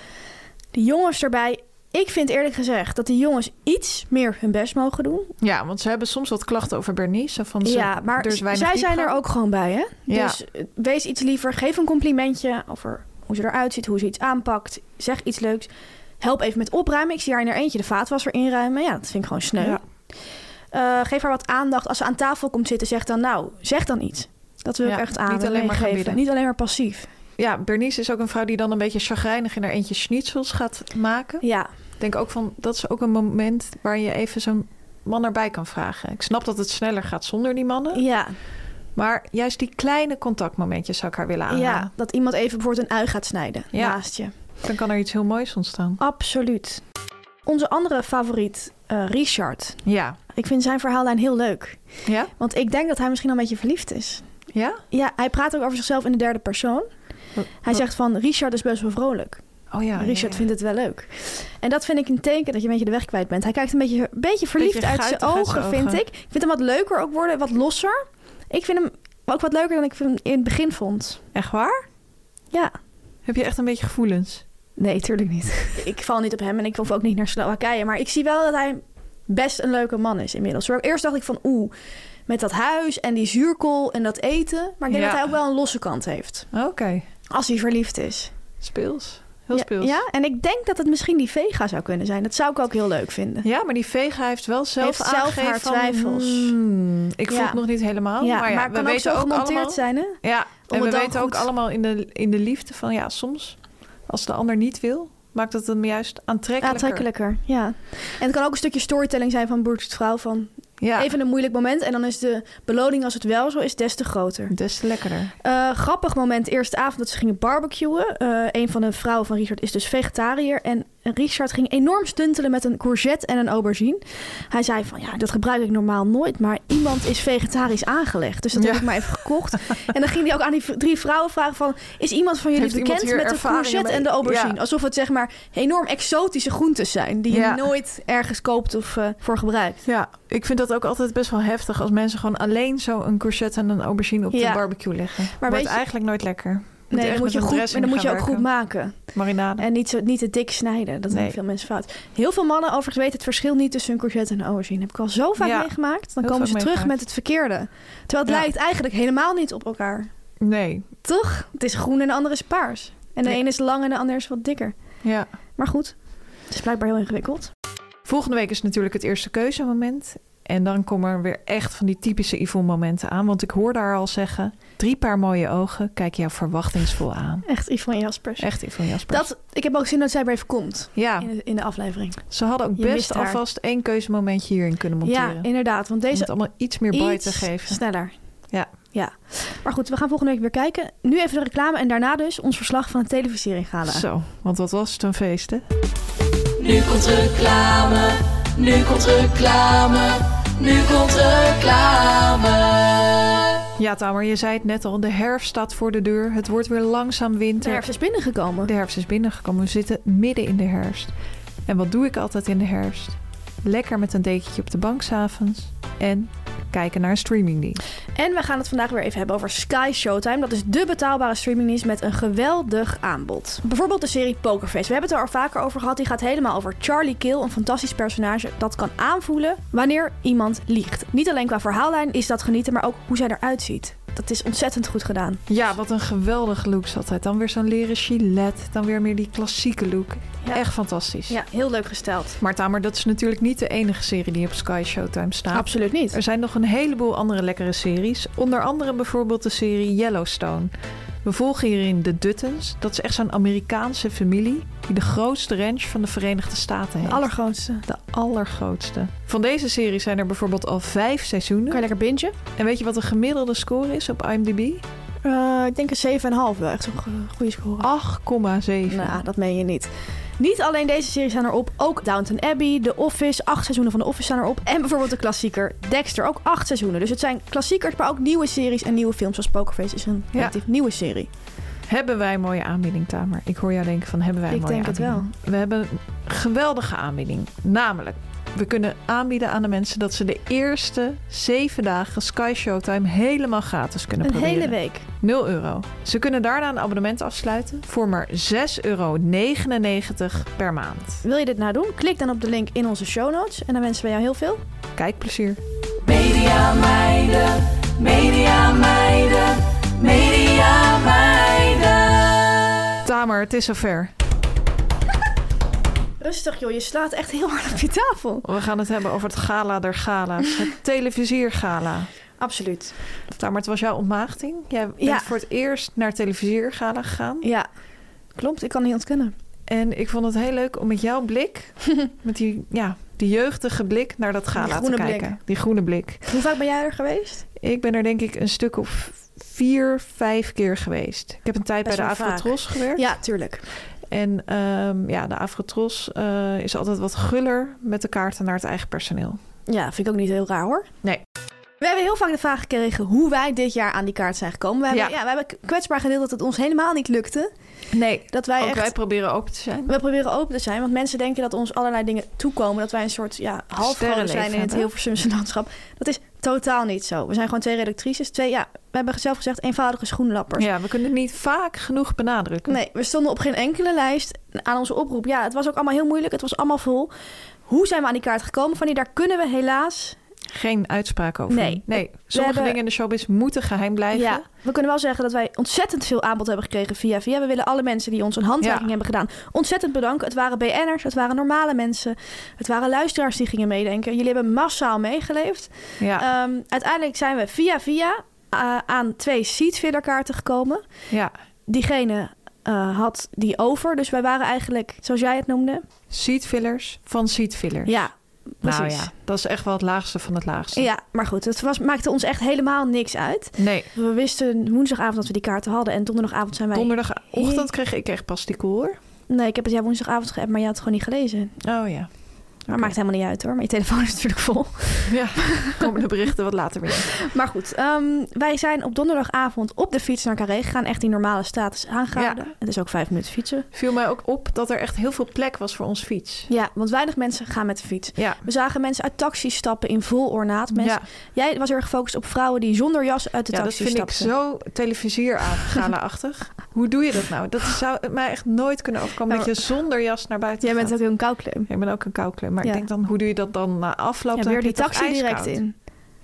De jongens erbij. Ik vind eerlijk gezegd dat die jongens iets meer hun best mogen doen. Ja, want ze hebben soms wat klachten over Bernice. Van ze, ja, maar dus zij zijn diepgang. er ook gewoon bij, hè? Ja. Dus wees iets liever. Geef een complimentje over hoe ze eruit ziet, hoe ze iets aanpakt. Zeg iets leuks. Help even met opruimen. Ik zie haar in haar eentje de vaatwasser inruimen. Ja, dat vind ik gewoon sneu. Ja. Uh, geef haar wat aandacht. Als ze aan tafel komt zitten, zeg dan nou, zeg dan iets. Dat wil Ja, ik echt aan. niet alleen maar gaan bidden. Niet alleen maar passief. Ja, Bernice is ook een vrouw die dan een beetje chagrijnig in haar eentje schnitzels gaat maken. Ja. Ik denk ook van, dat is ook een moment waar je even zo'n man erbij kan vragen. Ik snap dat het sneller gaat zonder die mannen. Ja. Maar juist die kleine contactmomentjes zou ik haar willen aanraden. Ja, dat iemand even bijvoorbeeld een ui gaat snijden Ja. naast je. Dan kan er iets heel moois ontstaan. Absoluut. Onze andere favoriet, uh, Richard. Ja. Ik vind zijn verhaallijn heel leuk. Ja? Want ik denk dat hij misschien al een beetje verliefd is. Ja? Ja, hij praat ook over zichzelf in de derde persoon. Wat, hij wat? zegt van, Richard is best wel vrolijk. Oh ja. Richard ja, ja. vindt het wel leuk. En dat vind ik een teken dat je een beetje de weg kwijt bent. Hij kijkt een beetje, een beetje verliefd Beetje uit zijn guitig uit ogen, zijn vind ogen. ik. Ik vind hem wat leuker ook worden, wat losser. Ik vind hem ook wat leuker dan ik hem in het begin vond. Echt waar? Ja. Heb je echt een beetje gevoelens? Nee, tuurlijk niet. Ik val niet op hem en ik hoef ook niet naar Slowakije. Maar ik zie wel dat hij best een leuke man is inmiddels. Eerst dacht ik van oeh, met dat huis en die zuurkool en dat eten. Maar ik denk Ja. dat hij ook wel een losse kant heeft. Oké. Okay. Als hij verliefd is. Speels. Heel ja, speels. Ja, en ik denk dat het misschien die Vega zou kunnen zijn. Dat zou ik ook heel leuk vinden. Ja, maar die Vega heeft wel zelf Heeft zelf aangegeven haar van, twijfels. Hmm, ik voel Ja. het nog niet helemaal. Ja, maar ja, maar het we kan ook weten zo ook gemonteerd allemaal, zijn, hè? Ja, Om en we het dan weten ook goed- allemaal in de, in de liefde van ja, soms als de ander niet wil, maakt het hem juist aantrekkelijker. Aantrekkelijker, ja. En het kan ook een stukje storytelling zijn van broer tot vrouw. Van Ja, even een moeilijk moment en dan is de beloning als het wel zo is des te groter. des te lekkerder. Uh, grappig moment, eerste avond dat ze gingen barbecuen. Uh, een van de vrouwen van Richard is dus vegetariër. En Richard ging enorm stuntelen met een courgette en een aubergine. Hij zei van, ja, dat gebruik ik normaal nooit. Maar iemand is vegetarisch aangelegd. Dus dat Ja. heb ik maar even gekocht. En dan ging hij ook aan die v- drie vrouwen vragen van... is iemand van jullie Heeft iemand bekend hier met de ervaring courgette mee? en de aubergine? Ja. Alsof het zeg maar enorm exotische groentes zijn... die Ja. je nooit ergens koopt of uh, voor gebruikt. Ja, ik vind dat ook altijd best wel heftig als mensen gewoon alleen zo een courgette en een aubergine op Ja. de barbecue leggen. Maar Wordt weet je- eigenlijk nooit lekker. Nee, echt dan moet met je, een goed, dressing maar dan moet je gaan ook goed werken. maken. Marinade. En niet, zo, niet te dik snijden. Dat doen Nee. veel mensen fout. Heel veel mannen overigens weten het verschil niet tussen een courgette en een aubergine. Heb ik al zo vaak Ja, meegemaakt. Dan heel komen ze vaak terug meegemaakt. met het verkeerde. Terwijl het Ja. lijkt eigenlijk helemaal niet op elkaar. Nee, Toch? Het is groen en de andere is paars. En de Ja. ene is lang en de ander is wat dikker. ja. Maar goed, het is blijkbaar heel ingewikkeld. Volgende week is natuurlijk het eerste keuzemoment. En dan komen er weer echt van die typische Yvonne momenten aan. Want ik hoorde haar al zeggen... drie paar mooie ogen, kijk jou verwachtingsvol aan. Echt Yvonne Jaspers. Echt Yvonne Jaspers. Dat, ik heb ook gezien dat zij weer even komt Ja, in de, in de aflevering. ze hadden ook Je mist best haar. alvast één keuzemomentje hierin kunnen monteren. Ja, inderdaad. Want Om deze het allemaal iets meer bite iets te geven. sneller. Ja. Ja. Maar goed, we gaan volgende week weer kijken. Nu even de reclame en daarna dus ons verslag van het televisering gala. Zo, want wat was het een feest, hè? Nu komt reclame, nu komt reclame, nu komt reclame. Ja, Tamer, je zei het net al. De herfst staat voor de deur. Het wordt weer langzaam winter. De herfst is binnengekomen. De herfst is binnengekomen. We zitten midden in de herfst. En wat doe ik altijd in de herfst? Lekker met een dekentje op de bank 's avonds. En kijken naar een streamingdienst. En we gaan het vandaag weer even hebben over Sky Showtime. Dat is de betaalbare streamingdienst met een geweldig aanbod. Bijvoorbeeld de serie Pokerface. We hebben het er al vaker over gehad. Die gaat helemaal over Charlie Kill, een fantastisch personage dat kan aanvoelen wanneer iemand liegt. Niet alleen qua verhaallijn is dat genieten, maar ook hoe zij eruit ziet. Dat is ontzettend goed gedaan. Ja, wat een geweldige look is altijd. Dan weer zo'n leren gilet. Dan weer meer die klassieke look. Ja. Echt fantastisch. Ja, heel leuk gesteld. Maar Tamer, dat is natuurlijk niet de enige serie die op Sky Showtime staat. Absoluut niet. Er zijn nog een heleboel andere lekkere series. Onder andere bijvoorbeeld de serie Yellowstone. We volgen hierin de Duttons. Dat is echt zo'n Amerikaanse familie die de grootste ranch van de Verenigde Staten heeft. De allergrootste. De allergrootste. Van deze serie zijn er bijvoorbeeld al vijf seizoenen. Kan je lekker bingen? En weet je wat de gemiddelde score is op I M D B? Uh, ik denk een zeven komma vijf wel. Echt zo'n go- goede score. acht komma zeven. Nou, dat meen je niet. Niet alleen deze series staan erop, ook Downton Abbey, The Office, acht seizoenen van The Office staan erop. En bijvoorbeeld de klassieker Dexter, ook acht seizoenen. Dus het zijn klassiekers, maar ook nieuwe series en nieuwe films. Zoals Pokerface is een relatief ja. nieuwe serie. Hebben wij een mooie aanbieding, Tamer? Ik hoor jou denken van, hebben wij een Ik mooie denk aanbieding? het wel. We hebben een geweldige aanbieding. Namelijk, we kunnen aanbieden aan de mensen dat ze de eerste zeven dagen Sky Showtime helemaal gratis kunnen Een proberen. hele week. nul euro. Ze kunnen daarna een abonnement afsluiten voor maar zes euro negenennegentig per maand. Wil je dit nou doen? Klik dan op de link in onze show notes. En dan wensen we jou heel veel Kijkplezier. Media meiden, media meiden, media meiden. Tamer, het is zover. Rustig joh, je slaat echt heel hard op je tafel. We gaan het hebben over het gala der gala's. Het televisiergala. Absoluut. Tamer, het was jouw ontmaagding. Jij bent Ja. voor het eerst naar het televisiergala gegaan. Ja, klopt. Ik kan niet ontkennen. En ik vond het heel leuk om met jouw blik, met die, ja, die jeugdige blik naar dat gala te groene kijken. blik. Die groene blik. Hoe vaak ben jij er geweest? Ik ben er denk ik een stuk of vier, vijf keer geweest. Ik heb een tijd Best bij de wel vaak. Afrotros gewerkt. Ja, tuurlijk. En um, ja, de Afrotros uh, is altijd wat guller met de kaarten naar het eigen personeel. Ja, vind ik ook niet heel raar hoor. Nee. We hebben heel vaak de vraag gekregen hoe wij dit jaar aan die kaart zijn gekomen. We hebben, Ja. ja, we hebben kwetsbaar gedeeld dat het ons helemaal niet lukte. Nee, Dat wij ook echt... wij proberen open te zijn. We proberen open te zijn, want mensen denken dat ons allerlei dingen toekomen. Dat wij een soort ja, halfgoden Sterrenleven zijn in het hebben. Hilversumse landschap. Dat is totaal niet zo. We zijn gewoon twee redactrices. Twee, ja, we hebben zelf gezegd eenvoudige schoenlappers. Ja, we kunnen het niet vaak genoeg benadrukken. Nee, we stonden op geen enkele lijst aan onze oproep. Ja, het was ook allemaal heel moeilijk. Het was allemaal vol. Hoe zijn we aan die kaart gekomen? Fanny, daar kunnen we helaas... Geen uitspraak over. Nee. nee. Sommige hebben- dingen in de showbiz moeten geheim blijven. Ja, we kunnen wel zeggen dat wij ontzettend veel aanbod hebben gekregen via via. We willen alle mensen die ons een handreiking Ja. hebben gedaan ontzettend bedanken. Het waren B N'ers, het waren normale mensen. Het waren luisteraars die gingen meedenken. Jullie hebben massaal meegeleefd. Ja, Um, uiteindelijk zijn we via via uh, aan twee seatfiller kaarten gekomen. ja. Diegene uh, had die over. Dus wij waren eigenlijk, zoals jij het noemde... Seatfillers van seatfillers. Ja, precies. Nou ja, dat is echt wel het laagste van het laagste. Ja, maar goed, het was, maakte ons echt helemaal niks uit. Nee, We wisten woensdagavond dat we die kaarten hadden. En donderdagavond zijn wij... donderdagochtend kreeg ik echt pas die cool, hoor. Nee, ik heb het ja woensdagavond geappt, maar je had het gewoon niet gelezen. Oh ja. Maar Oké. maakt helemaal niet uit hoor. Maar je telefoon is natuurlijk vol. Ja, komen de berichten wat later weer. Maar goed, um, wij zijn op donderdagavond op de fiets naar Carré gegaan. Echt die normale status aangehouden. Ja. Het is ook vijf minuten fietsen. Viel mij ook op dat er echt heel veel plek was voor ons fiets. Ja, want weinig mensen gaan met de fiets. Ja. We zagen mensen uit taxis stappen in vol ornaat. Mensen, Ja. Jij was erg gefocust op vrouwen die zonder jas uit de Ja, dat taxi vind ik stapten. zo televisier-gala-achtig. Hoe doe je dat nou? Dat zou het mij echt nooit kunnen overkomen. Ja, Dat je zonder jas naar buiten Jij gaat. bent ook een koukleum. Ik ben ook een koukleum. Maar Ja. ik denk dan, hoe doe je dat dan na afloop? Ja, Dan weer heb die je toch taxi direct ijskoud. in.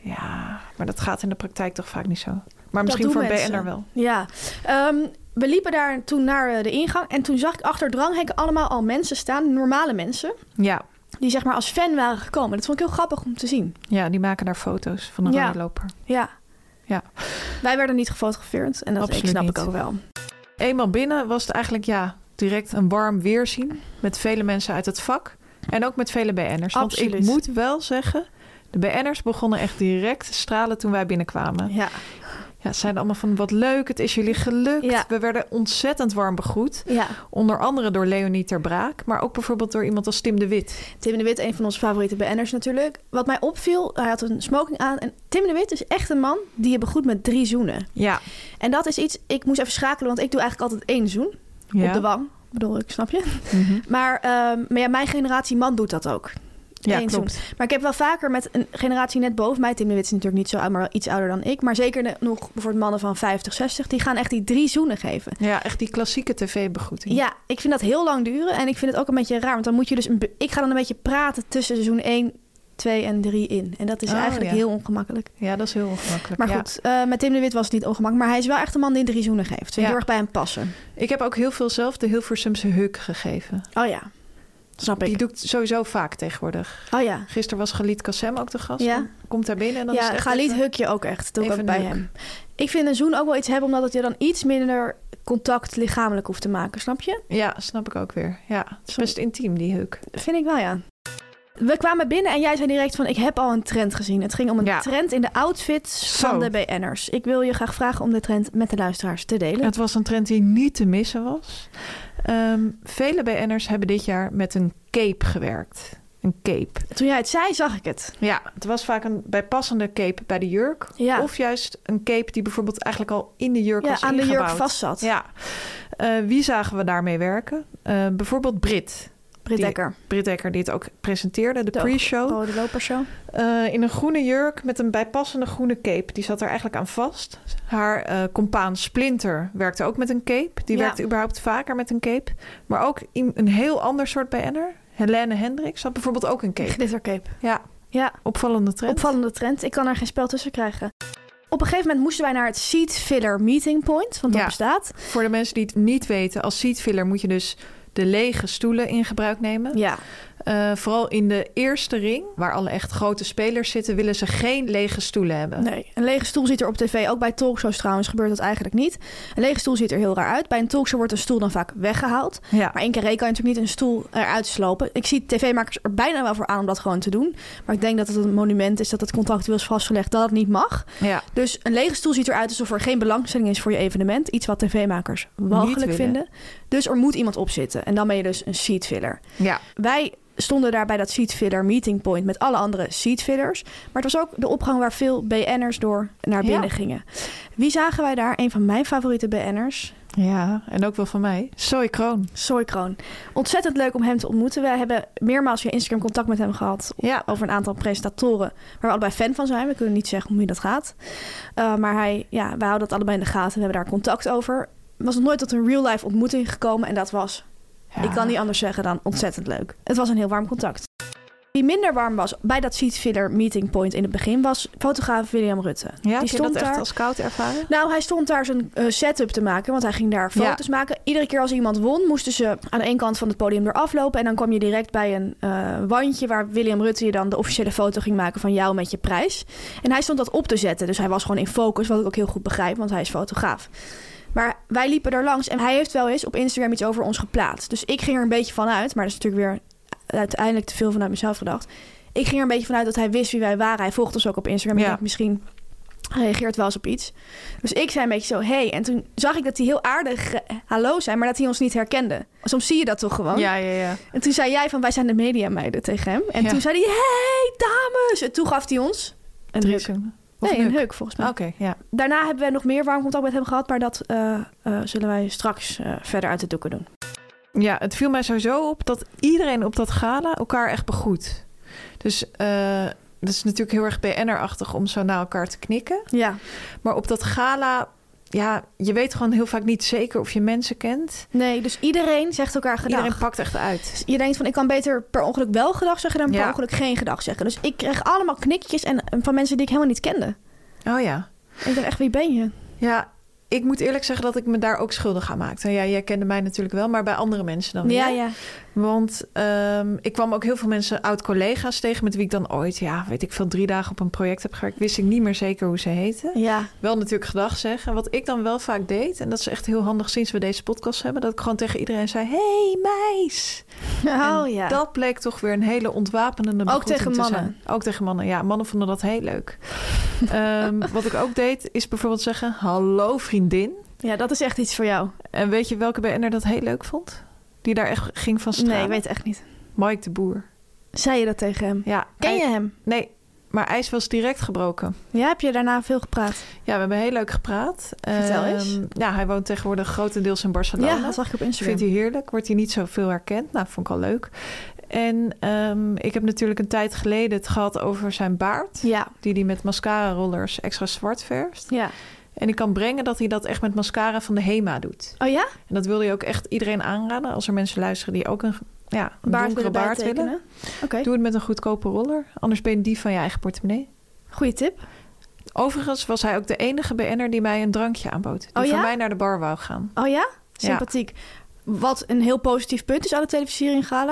Ja, maar dat gaat in de praktijk toch vaak niet zo. Maar Dat misschien doen voor een mensen. B N'er wel. Ja, um, we liepen daar toen naar uh, de ingang. En toen zag ik achter dranghekken allemaal al mensen staan. Normale mensen. Ja. Die zeg maar als fan waren gekomen. Dat vond ik heel grappig om te zien. ja, die maken daar foto's van een Ja. rode loper. Ja. Ja. Wij werden niet gefotografeerd. En dat Absoluut ik snap niet. ik ook wel. Eenmaal binnen was het eigenlijk ja, direct een warm weerzien. Met vele mensen uit het vak. En ook met vele B N'ers. Want ik Absoluut. moet wel zeggen, de B N'ers begonnen echt direct te stralen toen wij binnenkwamen. Ja. Ja, ze zeiden allemaal van wat leuk, het is jullie gelukt. Ja. We werden ontzettend warm begroet. Ja. Onder andere door Leonie Ter Braak. Maar ook bijvoorbeeld door iemand als Tim de Wit. Tim de Wit, een van onze favoriete B N'ers natuurlijk. Wat mij opviel, hij had een smoking aan. En Tim de Wit is echt een man die je begroet met drie zoenen. Ja. En dat is iets, ik moest even schakelen, want ik doe eigenlijk altijd één zoen. ja. Op de wang, bedoel ik, snap je? Mhm. Maar, um, maar ja, mijn generatie man doet dat ook. Ja, Eén klopt. zoen. Maar ik heb wel vaker met een generatie net boven mij... Tim de Wit is natuurlijk niet zo oud, maar wel iets ouder dan ik. Maar zeker de, nog bijvoorbeeld mannen van vijftig, zestig... die gaan echt die drie zoenen geven. Ja, echt die klassieke tv-begroeting. Ja, ik vind dat heel lang duren. En ik vind het ook een beetje raar. Want dan moet je dus... Een be- ik ga dan een beetje praten tussen seizoen één, twee en drie in. En dat is Oh, eigenlijk ja. heel ongemakkelijk. Ja, dat is heel ongemakkelijk. Maar ja. goed, uh, met Tim de Wit was het niet ongemakkelijk. Maar hij is wel echt een man die drie zoenen geeft. Vind ik Ja. heel erg bij hem passen. Ik heb ook heel veel zelf de Hilversumse huk gegeven. Oh ja, snap Die ik. doe ik sowieso vaak tegenwoordig. Oh ja. Gisteren was Galit Kassem ook de gast. Ja. Komt daar binnen en dan is Ja, het echt Galit even- huk je ook echt. Dat doe ik even ook bij een huk. hem. Ik vind een zoen ook wel iets hebben... omdat het je dan iets minder contact lichamelijk hoeft te maken. Snap je? Ja, snap ik ook weer. Ja, het is best intiem, die huk. Vind ik wel, ja. We kwamen binnen en jij zei direct van... ik heb al een trend gezien. Het ging om een Ja. trend in de outfits Zo. van de B N'ers. Ik wil je graag vragen om de trend met de luisteraars te delen. Het was een trend die niet te missen was. Um, vele B N'ers hebben dit jaar met een cape gewerkt. Een cape. Toen jij het zei, zag ik het. Ja, het was vaak een bijpassende cape bij de jurk. Ja. Of juist een cape die bijvoorbeeld eigenlijk al in de jurk Ja, was aan de ingebouwd. jurk vast zat. Ja. Uh, wie zagen we daarmee werken? Uh, bijvoorbeeld Brit. Britt Die- Dekker. Britt Dekker die het ook presenteerde, de, De pre-show. Rode Lopershow. Uh, in een groene jurk met een bijpassende groene cape. Die zat er eigenlijk aan vast. Haar uh, compaan Splinter werkte ook met een cape. Die Ja. werkte überhaupt vaker met een cape. Maar ook in een heel ander soort B N'er. Helene Hendricks had bijvoorbeeld ook een cape. Glittercape. Ja, Ja, opvallende trend. opvallende trend. Ik kan er geen spel tussen krijgen. Op een gegeven moment moesten wij naar het Seat Filler Meeting Point. Want dat Ja. bestaat. Voor de mensen die het niet weten, als seatfiller moet je dus de lege stoelen in gebruik nemen. Ja. Uh, vooral in de eerste ring, waar alle echt grote spelers zitten, willen ze geen lege stoelen hebben. Nee, een lege stoel ziet er op tv, ook bij talkshows trouwens, gebeurt dat eigenlijk niet. Een lege stoel ziet er heel raar uit. Bij een talkshow wordt een stoel dan vaak weggehaald. Ja. Maar in Carré kan je natuurlijk niet een stoel eruit slopen. Ik zie tv-makers er bijna wel voor aan om dat gewoon te doen. Maar ik denk dat het een monument is, dat het contractueel is vastgelegd dat het niet mag. Ja. Dus een lege stoel ziet eruit alsof er geen belangstelling is voor je evenement. Iets wat tv-makers walgelijk willen. vinden. Dus er moet iemand op zitten. En dan ben je dus een seatfiller. Ja. Wij stonden daar bij dat seatfiller meeting point met alle andere seatfillers. Maar het was ook de opgang waar veel B N'ers door naar binnen Ja. gingen. Wie zagen wij daar? Een van mijn favoriete B N'ers. Ja, en ook wel van mij. Zoe Kroon. Zoe Kroon. Ontzettend leuk om hem te ontmoeten. We hebben meermaals via Instagram contact met hem gehad. Ja. Over een aantal presentatoren waar we allebei fan van zijn. We kunnen niet zeggen hoe dat gaat. Uh, maar hij, ja, wij houden dat allebei in de gaten. We hebben daar contact over. Er was nog nooit tot een real-life ontmoeting gekomen. En dat was, Ja. ik kan niet anders zeggen dan ontzettend leuk. Het was een heel warm contact. Wie minder warm was bij dat seatfiller meeting point in het begin was fotograaf William Rutte. Ja, Die heb je stond dat echt daar. als koud ervaren? Nou, hij stond daar zijn uh, setup te maken, want hij ging daar foto's Ja. maken. Iedere keer als iemand won, moesten ze aan de ene kant van het podium eraf lopen. En dan kwam je direct bij een uh, wandje waar William Rutte je dan de officiële foto ging maken van jou met je prijs. En hij stond dat op te zetten, dus hij was gewoon in focus, wat ik ook heel goed begrijp, want hij is fotograaf. Maar wij liepen er langs en hij heeft wel eens op Instagram iets over ons geplaatst. Dus ik ging er een beetje van uit, maar dat is natuurlijk weer uiteindelijk te veel vanuit mezelf gedacht. Ik ging er een beetje vanuit dat hij wist wie wij waren. Hij volgt ons ook op Instagram. Ja. Ik denk, misschien reageert wel eens op iets. Dus ik zei een beetje zo, hey. En toen zag ik dat hij heel aardig uh, hallo zei, maar dat hij ons niet herkende. Soms zie je dat toch gewoon? Ja, ja, ja. En toen zei jij van, wij zijn de mediameiden tegen hem. En Ja. toen zei hij, hey, dames. En toen gaf hij ons een Drie huk. seconden. Of Nee, een een huk? huk volgens mij. Oké, ja. Daarna hebben we nog meer warm contact met hem gehad, maar dat uh, uh, zullen wij straks uh, verder uit de doeken doen. Ja, het viel mij sowieso op dat iedereen op dat gala elkaar echt begroet. Dus uh, dat is natuurlijk heel erg B N'er-achtig om zo naar elkaar te knikken. Ja. Maar op dat gala, ja, je weet gewoon heel vaak niet zeker of je mensen kent. Nee, dus iedereen zegt elkaar gedag. Iedereen pakt echt uit. Je denkt van, ik kan beter per ongeluk wel gedag zeggen dan per Ja. ongeluk geen gedag zeggen. Dus ik kreeg allemaal knikjes en en van mensen die ik helemaal niet kende. Oh ja. En ik dacht echt, wie ben je? Ja, ik moet eerlijk zeggen dat ik me daar ook schuldig aan maakte. Ja, jij kende mij natuurlijk wel, maar bij andere mensen dan Ja, weer. ja. Want um, ik kwam ook heel veel mensen, oud-collega's tegen... met wie ik dan ooit, ja, weet ik veel, drie dagen op een project heb gewerkt. Wist ik niet meer zeker hoe ze heten. Ja. Wel natuurlijk gedag zeggen. Wat ik dan wel vaak deed, en dat is echt heel handig sinds we deze podcast hebben... dat ik gewoon tegen iedereen zei, hey meis! Oh En ja. dat bleek toch weer een hele ontwapenende Ook begroeting tegen te mannen? zijn. Ook tegen mannen, ja. Mannen vonden dat heel leuk. um, wat ik ook deed, is bijvoorbeeld zeggen, hallo vriendin. Ja, dat is echt iets voor jou. En weet je welke B N'er dat heel leuk vond? Die daar echt ging van stralen? Nee, ik weet echt niet. Mike de Boer. Zei je dat tegen hem? Ja. Ken je hij- hem? Nee, maar ijs was direct gebroken. Ja, heb je daarna veel gepraat? Ja, we hebben heel leuk gepraat. Vertel Ehm, eens. Ja, hij woont tegenwoordig grotendeels in Barcelona. Ja, dat zag ik op Instagram. Vindt hij heerlijk. Wordt hij niet zoveel herkend. Nou, vond ik al leuk. En um, ik heb natuurlijk een tijd geleden het gehad over zijn baard. Ja, Die hij met mascara rollers extra zwart verft. ja. En ik kan brengen dat hij dat echt met mascara van de Hema doet. Oh ja? En dat wil je ook echt iedereen aanraden. Als er mensen luisteren die ook een, ja, een Baard donkere willen baard willen. bijtekenen? Oké, Doe het met een goedkope roller. Anders ben je die van je eigen portemonnee. goeie tip. Overigens was hij ook de enige B N'er die mij een drankje aanbood. Die Oh ja? voor mij naar de bar wou gaan. Oh ja? Sympathiek. Wat een heel positief punt is aan de televisiering gala.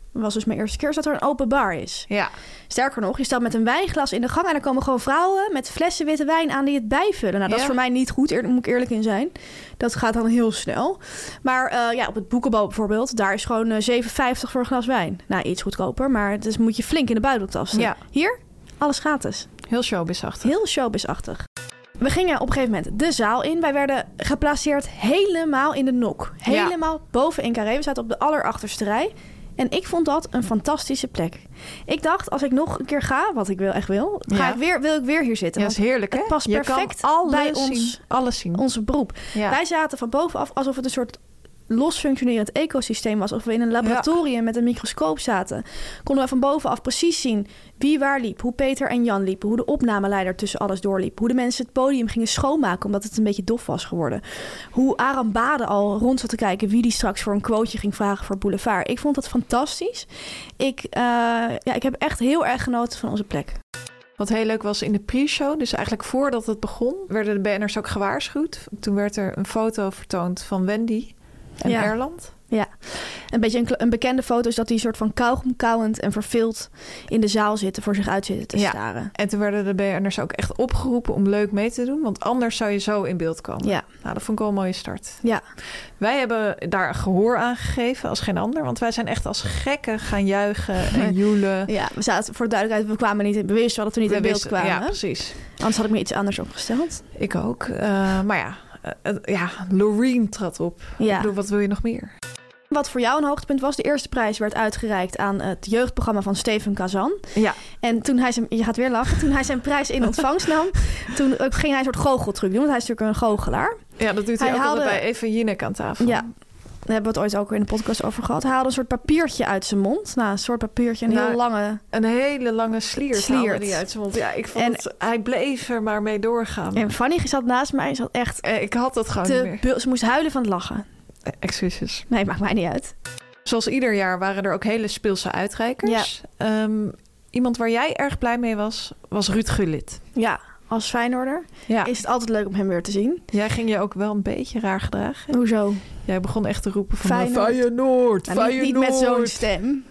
was dus mijn eerste keer, is dat er een open bar is. Ja. Sterker nog, je staat met een wijnglas in de gang en er komen gewoon vrouwen met flessen witte wijn aan die het bijvullen. Nou, dat Ja. is voor mij niet goed, daar moet ik eerlijk in zijn. Dat gaat dan heel snel. Maar uh, ja, op het Boekenbal bijvoorbeeld, daar is gewoon uh, zeven vijftig voor een glas wijn. Nou, iets goedkoper, maar dus moet je flink in de buidel tasten. Ja. Hier, alles gratis. Heel showbizachtig. Heel showbizachtig. We gingen op een gegeven moment de zaal in. Wij werden geplaceerd helemaal in de nok. Helemaal boven in Carré. We zaten op de allerachterste rij. En ik vond dat een fantastische plek. Ik dacht, als ik nog een keer ga, wat ik wil echt wil, ga Ja. ik weer, wil ik weer hier zitten. Ja, dat is Want heerlijk, hè? het past Je perfect kan alles bij ons, zien. Alles zien. onze beroep. Ja. Wij zaten van bovenaf alsof het een soort los functionerend ecosysteem was. Of we in een laboratorium ja. met een microscoop zaten. Konden we van bovenaf precies zien wie waar liep. Hoe Peter en Jan liepen. Hoe de opnameleider tussen alles doorliep. Hoe de mensen het podium gingen schoonmaken omdat het een beetje dof was geworden. Hoe Aram Bade al rond zat te kijken wie die straks voor een quoteje ging vragen voor Boulevard. Ik vond dat fantastisch. Ik, uh, ja, ik heb echt heel erg genoten van onze plek. Wat heel leuk was in de pre-show, dus eigenlijk voordat het begon, werden de B N'ers ook gewaarschuwd. Toen werd er een foto vertoond van Wendy en ja. Erland. Ja, een beetje een, een bekende foto is dat die soort van kauwgom kauwend en verveeld in de zaal zitten, voor zich uit zitten te ja. staren. En toen werden de B N'ers ook echt opgeroepen om leuk mee te doen, want anders zou je zo in beeld komen. Ja. Nou, dat vond ik wel een mooie start. Ja. Wij hebben daar gehoor aan gegeven als geen ander, want wij zijn echt als gekken gaan juichen en joelen. Ja, we zaten voor de duidelijkheid, we kwamen niet in bewust dat we niet we in beeld wisten, kwamen. Ja, precies. Anders had ik me iets anders opgesteld. Ik ook. Uh, maar ja, uh, ja, Loreen trad op. Ja. Ik bedoel, wat wil je nog meer? Wat voor jou een hoogtepunt was, de eerste prijs werd uitgereikt aan het jeugdprogramma van Steven Kazan. Ja. En toen hij zijn, je gaat weer lachen, toen hij zijn prijs in ontvangst nam, toen ging hij een soort goocheltruc doen, want hij is natuurlijk een goochelaar. Ja, dat doet hij, hij ook haalde, altijd bij Eva Jinek aan tafel. Ja. Daar hebben we het ooit ook in de podcast over gehad. Hij haalde een soort papiertje uit zijn mond. Nou, een soort papiertje, een nou, heel lange... Een hele lange sliert, sliert. die uit zijn mond. Ja, ik vond en, het... Hij bleef er maar mee doorgaan. En Fanny zat naast mij. Zat echt... Eh, ik had dat gewoon te, niet meer. Ze moest huilen van het lachen. Eh, excuses. Nee, maakt mij niet uit. Zoals ieder jaar waren er ook hele speelse uitreikers. Ja. Um, iemand waar jij erg blij mee was, was Ruud Gullit. Ja, als Feyenoorder ja. is het altijd leuk om hem weer te zien. Jij ging je ook wel een beetje raar gedragen. Hoezo? Jij begon echt te roepen van Feyenoord. Feyenoord, nou, Feyenoord. Niet, niet met zo'n stem.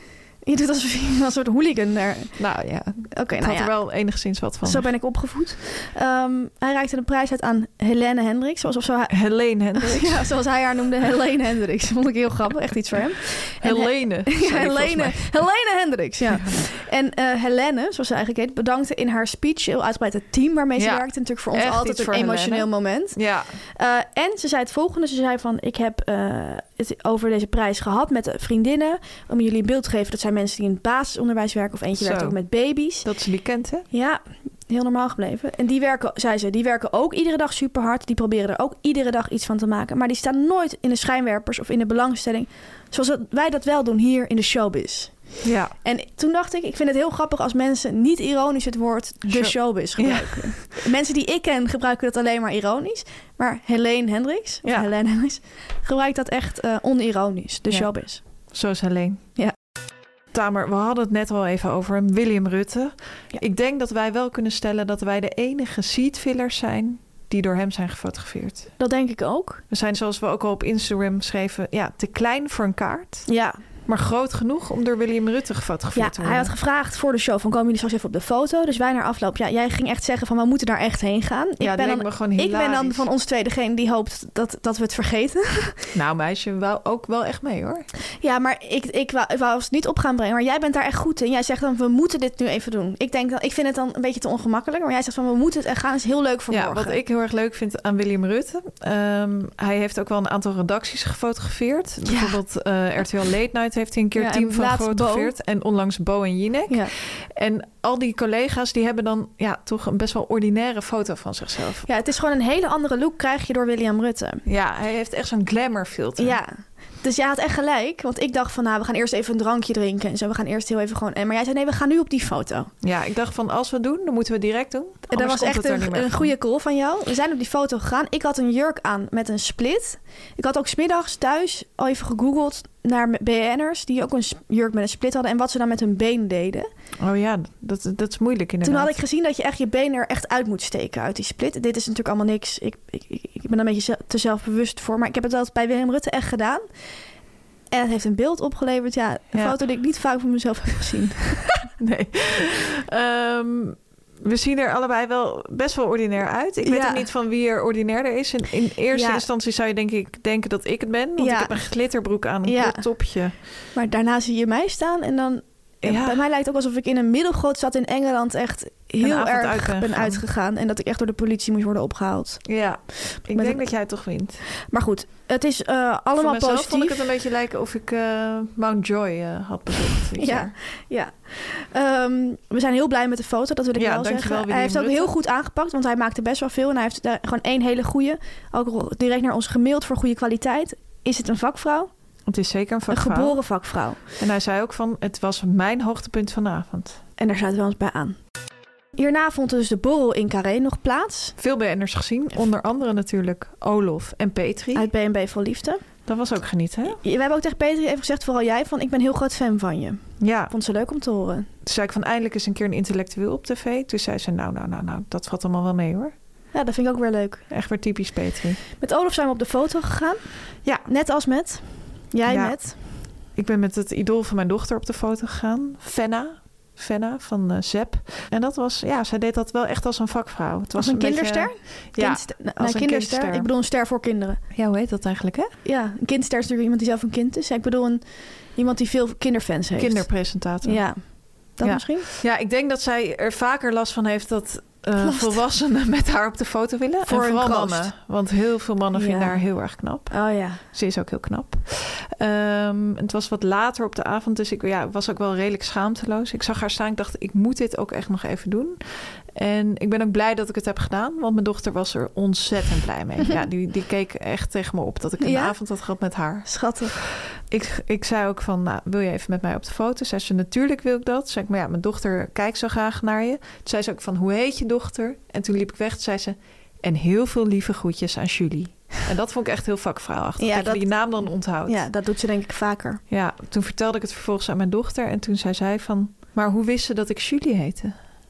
Je doet alsof je een soort hooligan daar. Nou ja, oké. Okay, ik nou had er ja. wel enigszins wat van. Zo ben ik opgevoed. Um, hij reikte de prijs uit aan Helene Hendricks. Zoals, of zo hij... Helene Hendricks. Ja, zoals hij haar noemde, Helene Hendricks. Vond ik heel grappig. Echt iets voor hem. Helene. He- ja, Helene. Helene Hendricks, ja. En uh, Helene, zoals ze eigenlijk heet, bedankte in haar speech heel uitgebreid het team waarmee ze ja. werkte. Natuurlijk voor ons Echt altijd een emotioneel Helene. moment. Ja. Uh, en ze zei het volgende. Ze zei van, ik heb uh, het over deze prijs gehad met vriendinnen. Om jullie een beeld te geven. Dat zijn mensen die in het basisonderwijs werken. Of eentje Zo. werkt ook met baby's. Dat is Likent, hè? Ja, heel normaal gebleven. En die werken, zei ze, die werken ook iedere dag super hard. Die proberen er ook iedere dag iets van te maken. Maar die staan nooit in de schijnwerpers of in de belangstelling. Zoals wij dat wel doen hier in de showbiz. Ja. En toen dacht ik, ik vind het heel grappig als mensen niet ironisch het woord de Show. showbiz gebruiken. Ja. Mensen die ik ken gebruiken dat alleen maar ironisch. Maar Helene Hendricks, of ja. Helene Hendricks, gebruikt dat echt uh, onironisch, de ja. showbiz. Zo is Helene. Ja. Tamer, we hadden het net al even over hem, William Rutte. Ja. Ik denk dat wij wel kunnen stellen dat wij de enige seatfillers zijn die door hem zijn gefotografeerd. Dat denk ik ook. We zijn, zoals we ook al op Instagram schreven, ja, te klein voor een kaart. Ja. Maar groot genoeg om door William Rutte gefotografeerd ja, te worden. Hij had gevraagd voor de show van, komen jullie straks even op de foto? Dus wij naar afloop, ja, jij ging echt zeggen van, we moeten daar echt heen gaan. Ja, ik ben dan, me gewoon ik ben dan van ons twee degene die hoopt dat, dat we het vergeten. Nou, meisje, wou ook wel echt mee, hoor. Ja, maar ik, ik, wou, ik wou het niet op gaan brengen. Maar jij bent daar echt goed in. Jij zegt dan, we moeten dit nu even doen. Ik denk dan, ik vind het dan een beetje te ongemakkelijk. Maar jij zegt van, we moeten het en gaan. Is heel leuk voor ja, morgen. Wat ik heel erg leuk vind aan William Rutte. Um, hij heeft ook wel een aantal redacties gefotografeerd. Ja. Bijvoorbeeld uh, R T L Late Night heeft hij een keer ja, team van gefotografeerd. En onlangs Bo en Jinek. Ja. En al die collega's die hebben dan ja, toch een best wel ordinaire foto van zichzelf. Ja, het is gewoon een hele andere look krijg je door William Rutte. Ja, hij heeft echt zo'n glamour filter. Ja. Dus jij had echt gelijk. Want ik dacht van, nou, we gaan eerst even een drankje drinken. En zo, we gaan eerst heel even gewoon... Maar jij zei, nee, we gaan nu op die foto. Ja, ik dacht van, als we het doen, dan moeten we het direct doen. En dat was echt een, een goede call van jou. We zijn op die foto gegaan. Ik had een jurk aan met een split. Ik had ook 's middags thuis al even gegoogeld naar B N'ers... die ook een jurk met een split hadden... en wat ze dan met hun been deden. Oh ja, dat, dat is moeilijk inderdaad. Toen had ik gezien dat je echt je been er echt uit moet steken uit die split. Dit is natuurlijk allemaal niks. Ik, ik, ik ben er een beetje te zelfbewust voor. Maar ik heb het altijd bij William Rutte echt gedaan. En het heeft een beeld opgeleverd. Ja, een Ja. foto die ik niet vaak van mezelf heb gezien. Nee. Um, we zien er allebei wel best wel ordinair uit. Ik weet Ja. ook niet van wie er ordinairder is. In, in eerste Ja. instantie zou je denk ik denken dat ik het ben. Want Ja. ik heb een glitterbroek aan, een Ja. kort topje. Maar daarna zie je mij staan en dan... Ja. Bij mij lijkt het ook alsof ik in een middelgroot stad in Engeland echt heel avond erg uit ben ben gegaan. uitgegaan. En dat ik echt door de politie moest worden opgehaald. Ja, ik Met denk een- dat jij het toch wint. Maar goed, het is uh, allemaal Voor mezelf positief. vond ik het een beetje lijken of ik uh, Mount Joy uh, had bezocht. dit Ja, jaar. ja. Um, we zijn heel blij met de foto, dat wil ik Ja, wel dankjewel, zeggen. William Hij heeft ook Rutte. heel goed aangepakt, want hij maakte best wel veel. En hij heeft uh, gewoon één hele goede, ook direct naar ons gemaild voor goede kwaliteit. Is het een vakvrouw? Het is zeker een Een vakvrouw. geboren vakvrouw. En hij zei ook van, het was mijn hoogtepunt van de avond. En daar sluiten we ons bij aan. Hierna vond dus de borrel in Carré nog plaats. Veel B N'ers gezien, onder andere natuurlijk Olof en Petri. Uit B en B Vol Liefde. Dat was ook genieten, hè? We hebben ook tegen Petri even gezegd, vooral jij, van ik ben heel groot fan van je. Ja, Vond ze leuk om te horen. toen zei ik van eindelijk eens een keer een intellectueel op tv. Toen zei ze, nou, nou, nou, nou, dat valt allemaal wel mee hoor. Ja, dat vind ik ook weer leuk. Echt weer typisch Petri. Met Olaf zijn we op de foto gegaan. Ja. Net als met. Jij Ja. met. Ik ben met het idool van mijn dochter op de foto gegaan. Fenna. Fenna van uh, Zep. En dat was, ja, zij deed dat wel echt als een vakvrouw. Het was Als een, kinderster? Beetje, ja, Kindster, nou, als een kinderster. kindster. Ik bedoel een ster voor kinderen. Ja, hoe heet dat eigenlijk, hè? Ja, een kindster is natuurlijk iemand die zelf een kind is. Ja, ik bedoel een, iemand die veel kinderfans heeft. Kinderpresentator. Ja, dat Ja. misschien? Ja, ik denk dat zij er vaker last van heeft dat uh, Last. volwassenen met haar op de foto willen. Voor en een vooral kroost. mannen. Want heel veel mannen Ja. vinden haar heel erg knap. Oh ja. Ze is ook heel knap. Um, het was wat later op de avond, dus ik ja, was ook wel redelijk schaamteloos. Ik zag haar staan, ik dacht, ik moet dit ook echt nog even doen. En ik ben ook blij dat ik het heb gedaan, want mijn dochter was er ontzettend blij mee. Ja, die, die keek echt tegen me op dat ik een Ja? avond had gehad met haar. Schattig. Ik, ik zei ook van, nou, wil je even met mij op de foto? Zei ze, natuurlijk wil ik dat. Zei ik, maar ja, mijn dochter kijkt zo graag naar je. Toen zei ze ook van, hoe heet je dochter? En toen liep ik weg, toen zei ze, en heel veel lieve groetjes aan Julie. En dat vond ik echt heel vakvrouwachtig. Ja, dat, dat- je die naam dan onthoudt. Ja, dat doet ze denk ik vaker. Ja, toen vertelde ik het vervolgens aan mijn dochter. En toen zei zij van, maar hoe wist ze dat ik Julie heette?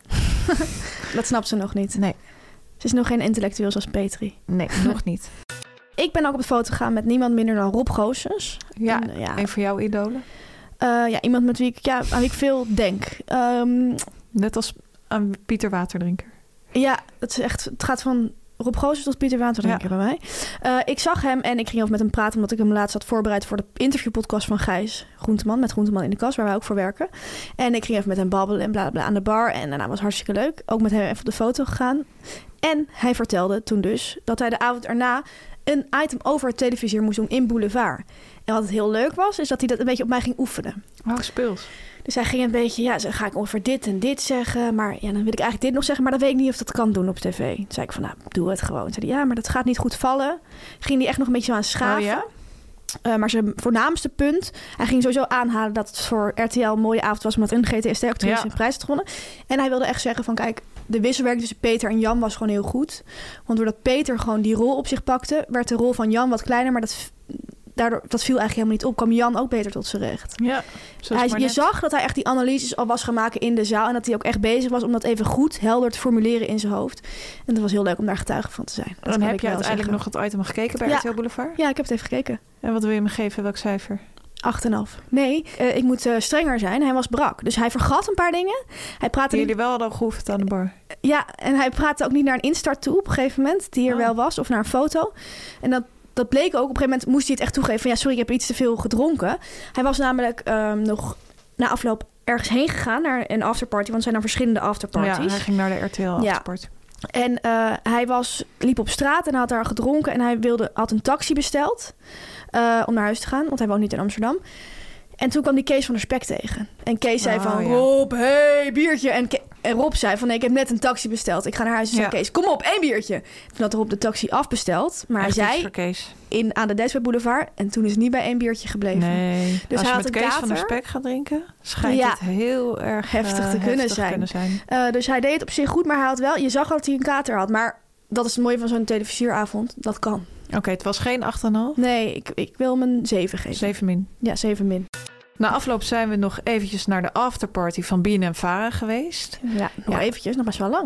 Dat snapt ze nog niet. Nee, Ze is nog geen intellectueel zoals Petri. nee, nog niet. Ik ben ook op de foto gegaan met niemand minder dan Rob Goossens. Ja, En, ja, een van jouw idolen. eh, ja, iemand met wie ik, ja, aan wie ik veel denk. Ehm, Net als aan Pieter Waterdrinker. ja, het, is echt, het gaat van Rob Goossens tot Pieter Waterdrinker bij mij. Eh, ik zag hem en ik ging over met hem praten... omdat ik hem laatst had voorbereid voor de interviewpodcast van Gijs Groenteman... met Groenteman in de kast, waar wij ook voor werken. En ik ging even met hem babbelen en bla bla aan de bar. En daarna was het hartstikke leuk. Ook met hem even op de foto gegaan. En hij vertelde toen dus dat hij de avond erna... een item over het televisier moest doen in Boulevard. En wat het heel leuk was, is dat hij dat een beetje op mij ging oefenen. Oh, speels. Dus hij ging een beetje, ja, zo ga ik over dit en dit zeggen. Maar ja, dan wil ik eigenlijk dit nog zeggen, maar dan weet ik niet of dat kan doen op tv. Toen zei ik van, nou, doe het gewoon. Toen zei hij, ja, maar dat gaat niet goed vallen. Ging hij echt nog een beetje aan schaven. Oh, ja? Uh, maar zijn voornaamste punt, hij ging sowieso aanhalen dat het voor R T L een mooie avond was, omdat een G T S T-actrice Ja. een prijs had gewonnen. En hij wilde echt zeggen van, kijk, de wisselwerking tussen Peter en Jan was gewoon heel goed. Want doordat Peter gewoon die rol op zich pakte, werd de rol van Jan wat kleiner, maar dat, daardoor, dat viel eigenlijk helemaal niet op. Kwam Jan ook beter tot zijn recht. Ja, zoals Hij, maar je net. zag dat hij echt die analyses al was gaan maken in de zaal. En dat hij ook echt bezig was om dat even goed, helder te formuleren in zijn hoofd. En dat was heel leuk om daar getuige van te zijn. Dat Dan kan heb ik je wel uiteindelijk zeggen. nog het item gekeken bij Ja. R T L Boulevard? Ja, ik heb het even gekeken. En wat wil je me geven? Welk cijfer? acht komma vijf. Nee, uh, ik moet uh, strenger zijn. Hij was brak. Dus hij vergat een paar dingen. Hij praatte Die niet... jullie wel hadden geoefend aan de bar. Ja, en hij praatte ook niet naar een instart toe op een gegeven moment. Die er Oh. wel was. Of naar een foto. En dat, dat bleek ook. Op een gegeven moment moest hij het echt toegeven. Van ja, sorry, ik heb iets te veel gedronken. Hij was namelijk um, nog na afloop ergens heen gegaan. Naar een afterparty. Want er zijn dan verschillende afterparties. Ja, hij ging naar de R T L Ja. afterparty. En uh, hij was, liep op straat en had daar gedronken. En hij wilde, had een taxi besteld uh, om naar huis te gaan. Want hij woont niet in Amsterdam. En toen kwam die Kees van der Spek tegen. En Kees zei Oh, van, ja. Rob, hey, biertje. En, Ke- en Rob zei van, nee, ik heb net een taxi besteld. Ik ga naar huis. En zei Ja. Kees, kom op, één biertje. Toen had Rob de taxi afbesteld. Maar Echt hij iets zei voor Kees. in, aan de Desperate Boulevard. En toen is het niet bij één biertje gebleven. Nee. Dus Als hij je had met een Kees van der kater. Spek gaat drinken, schijnt Ja. het heel erg Heftig eh, te kunnen heftig zijn. kunnen zijn. Uh, dus hij deed het op zich goed, maar hij had wel... Je zag dat hij een kater had. Maar dat is het mooie van zo'n televisieravond. Dat kan. Oké, okay, het was geen acht komma vijf. Nee, ik, ik wil hem een zeven geven. zeven min. Ja, zeven min. Na afloop zijn we nog eventjes naar de afterparty van B N N Vara geweest. Ja, nog Ja. eventjes. Nog best wel lang.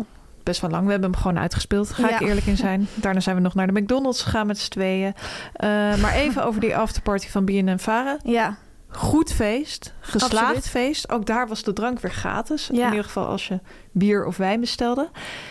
best wel lang. We hebben hem gewoon uitgespeeld, ga Ja. ik eerlijk in zijn. Daarna zijn we nog naar de McDonald's gegaan met z'n tweeën. Uh, maar even over die afterparty van B N N Vara. Ja. Goed feest, geslaagd Absoluut. feest. Ook daar was de drank weer gratis. Ja. In ieder geval als je bier of wijn bestelde.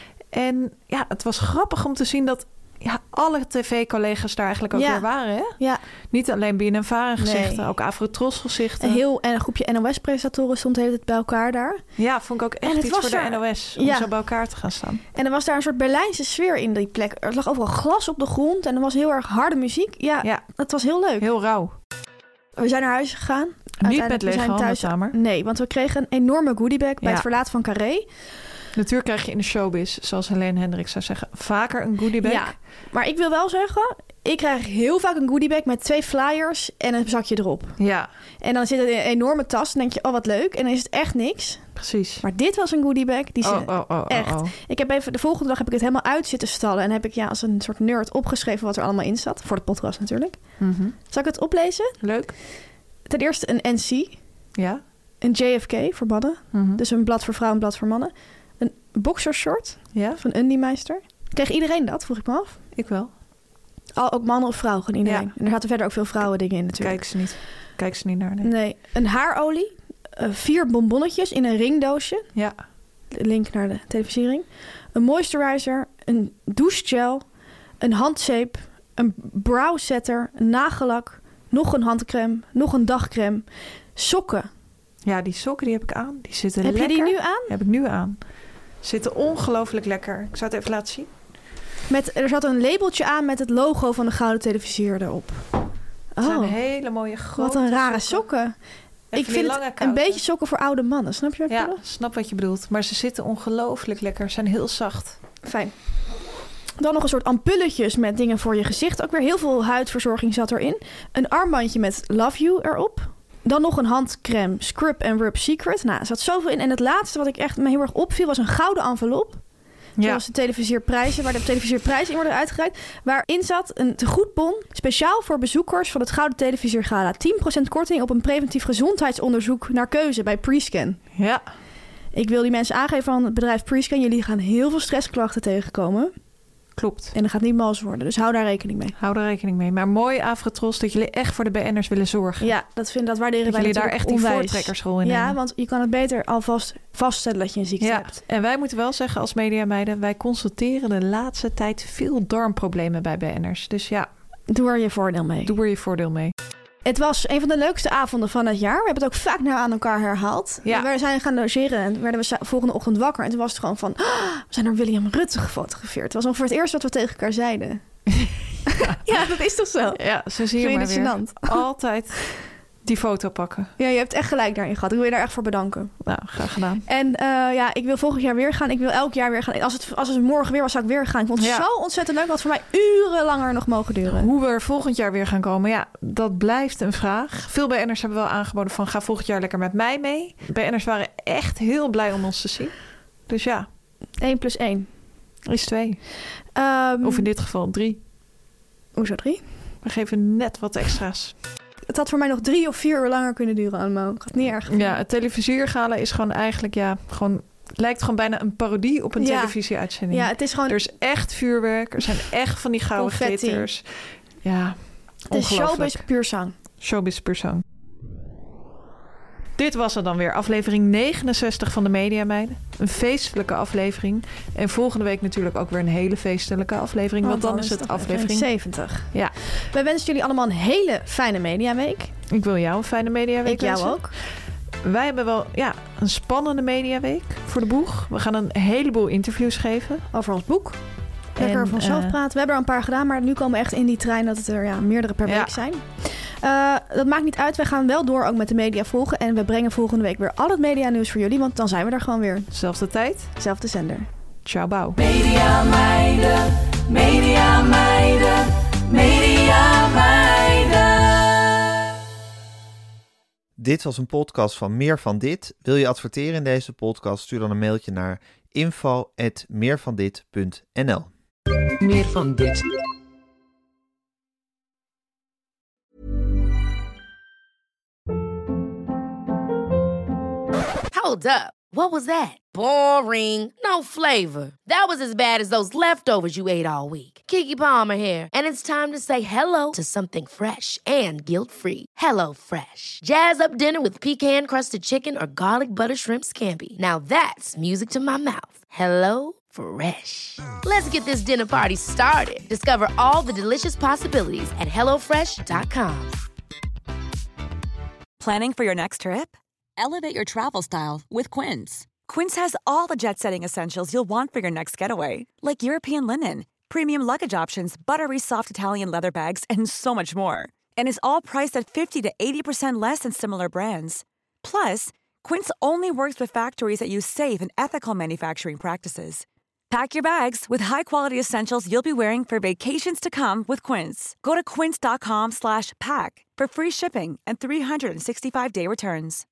En ja, het was grappig om te zien dat ja, alle tv-collega's daar eigenlijk ook Ja. weer waren. Hè? Ja. Niet alleen B N N Vara gezichten, Nee. ook Afrotros gezichten. Een heel en een groepje N O S-presentatoren stond de hele tijd bij elkaar daar. Ja, vond ik ook En echt het iets was voor er- de N O S om Ja. zo bij elkaar te gaan staan. En er was daar een soort Berlijnse sfeer in die plek. Er lag overal glas op de grond en er was heel erg harde muziek. Ja, Ja, dat was heel leuk. heel rauw. We zijn naar huis gegaan. Niet met Uiteindelijk, we lege zijn handen, Tamer. Nee, want we kregen een enorme goodiebag bij Ja. het verlaten van Carré. Natuurlijk krijg je in de showbiz, zoals Helene Hendricks zou zeggen, vaker een goodiebag. Ja, maar ik wil wel zeggen, ik krijg heel vaak een goodiebag met twee flyers en een zakje erop. Ja, En dan zit het in een enorme tas en denk je, oh wat leuk. En dan is het echt niks. precies. Maar dit was een goodiebag. Die ze, Oh, oh, oh, oh, echt. oh. Ik heb even, de volgende dag heb ik het helemaal uit zitten stallen. En heb ik ja, als een soort nerd opgeschreven wat er allemaal in zat. Voor de podcast natuurlijk. Mhm. Zal ik het oplezen? Leuk. Ten eerste een N C. Ja. Een J F K voor mannen. Mhm. Dus een blad voor vrouwen, een blad voor mannen. Een boxershort Ja, van Undie-meister. Kreeg iedereen dat, vroeg ik me af. ik wel. Al, ook mannen of vrouwen, gewoon iedereen. Ja. En er zaten verder ook veel vrouwen dingen in natuurlijk. Kijk ze niet. Kijk ze niet naar. Nee. Nee, een haarolie. Uh, vier bonbonnetjes in een ringdoosje. Ja. Link naar de televisiering. Een moisturizer. Een douchegel. Een handzeep. Een brow setter. Een nagellak. Nog een handcrème. Nog een dagcrème. Sokken. Ja, die sokken die heb ik aan. Die zitten Heb lekker. je die nu aan? Heb ik nu aan. Zitten ongelooflijk lekker. Ik zou het even laten zien. Met, er zat een labeltje aan met het logo van de gouden televisier erop. Het zijn Oh, hele mooie grote wat een rare sokken. En Ik van die vind lange het een kousen. beetje sokken voor oude mannen. Snap je wat ik Ja, bedoel? snap wat je bedoelt. Maar ze zitten ongelooflijk lekker. Ze zijn heel zacht. Fijn. Dan nog een soort ampulletjes met dingen voor je gezicht. Ook weer heel veel huidverzorging zat erin. Een armbandje met Love You erop. Dan nog een handcrème Scrub and Rub Secret. Nou, er zat zoveel in. En het laatste wat ik echt me heel erg opviel was een gouden envelop. Ja. Zoals de televisierprijzen, waar de televisierprijzen in worden uitgereikt. Waarin zat een tegoedbon speciaal voor bezoekers van het Gouden Televisiergala. tien procent korting op een preventief gezondheidsonderzoek naar keuze bij Prescan. Ja. Ik wil die mensen aangeven van het bedrijf Prescan. Jullie gaan heel veel stressklachten tegenkomen. Klopt. En dat gaat niet mals worden. Dus hou daar rekening mee. Hou er rekening mee. Maar mooi Afrotros dat jullie echt voor de B N'ers willen zorgen. Ja, dat, vind, dat waarderen Dat wij jullie daar natuurlijk echt die onwijs. voortrekkersrol in Ja, nemen. want je kan het beter alvast vaststellen dat je een ziekte Ja, hebt. en wij moeten wel zeggen als mediameiden, wij constateren de laatste tijd veel darmproblemen bij B N'ers. Dus ja, Doe er je voordeel mee. doe er je voordeel mee. Het was een van de leukste avonden van het jaar. We hebben het ook vaak naar aan elkaar herhaald. Ja. We zijn gaan logeren en werden we za- volgende ochtend wakker. En toen was het gewoon van, "Ah, we zijn door William Rutte gefotografeerd. Het was ongeveer het eerste wat we tegen elkaar zeiden. Ja, ja dat is toch zo? Ja, zo zie je Vind je maar dit weer. gênant? Altijd die foto pakken. Ja, je hebt echt gelijk daarin gehad. Ik wil je daar echt voor bedanken. Nou, graag gedaan. En eh, ja, ik wil volgend jaar weer gaan. Ik wil elk jaar weer gaan. Als het, als het morgen weer was, zou ik weer gaan. Ik vond het Ja. zo ontzettend leuk. Wat voor mij uren langer nog mogen duren. Hoe we er volgend jaar weer gaan komen, ja, dat blijft een vraag. Veel B N'ers hebben wel aangeboden van ga volgend jaar lekker met mij mee. B N'ers waren echt heel blij om ons te zien. Dus ja, één plus één. is twee. Um, Of in dit geval drie. Hoezo drie? We geven net wat extra's. Het had voor mij nog drie of vier uur langer kunnen duren allemaal. Ik had niet erg. Ja, het televisiergala is gewoon eigenlijk, ja, gewoon lijkt gewoon bijna een parodie op een Ja. televisieuitzending. Ja, het is gewoon Er is echt vuurwerk, er zijn echt van die gouden Confetti. glitters. Ja, de showbiz puur zang. Showbiz persoon. Dit was het dan weer, aflevering negenenzestig van de Mediameiden. Een feestelijke aflevering. En volgende week natuurlijk ook weer een hele feestelijke aflevering. Want dan is het aflevering... zeventig. Ja, Wij wensen jullie allemaal een hele fijne mediaweek. ik wil jou een fijne mediaweek Ik jou wensen. ook. Wij hebben wel ja, een spannende mediaweek voor de boeg. We gaan een heleboel interviews geven. Over ons boek. Lekker En, over onszelf eh, praten. We hebben er een paar gedaan, maar nu komen we echt in die trein dat het er ja, meerdere per Ja. week zijn. Uh, dat maakt niet uit. Wij gaan wel door ook met de media volgen. En we brengen volgende week weer al het media nieuws voor jullie. Want dan zijn we er gewoon weer. Zelfde tijd. Zelfde zender. Ciao, bouw. Media meiden, media meiden, media meiden. Dit was een podcast van Meer van Dit. Wil je adverteren in deze podcast? Stuur dan een mailtje naar info at meervandit punt n l. Meer van dit. Hold up. What was that? Boring. No flavor. That was as bad as those leftovers you ate all week. Keke Palmer here, and it's time to say hello to something fresh and guilt-free. Hello Fresh. Jazz up dinner with pecan-crusted chicken or garlic butter shrimp scampi. Now that's music to my mouth. Hello Fresh. Let's get this dinner party started. Discover all the delicious possibilities at hello fresh dot com. Planning for your next trip? Elevate your travel style with Quince. Quince has all the jet-setting essentials you'll want for your next getaway, like European linen, premium luggage options, buttery soft Italian leather bags, and so much more. And is all priced at fifty to eighty percent less than similar brands. Plus, Quince only works with factories that use safe and ethical manufacturing practices. Pack your bags with high-quality essentials you'll be wearing for vacations to come with Quince. Go to quince dot com slash pack for free shipping and three sixty-five day returns.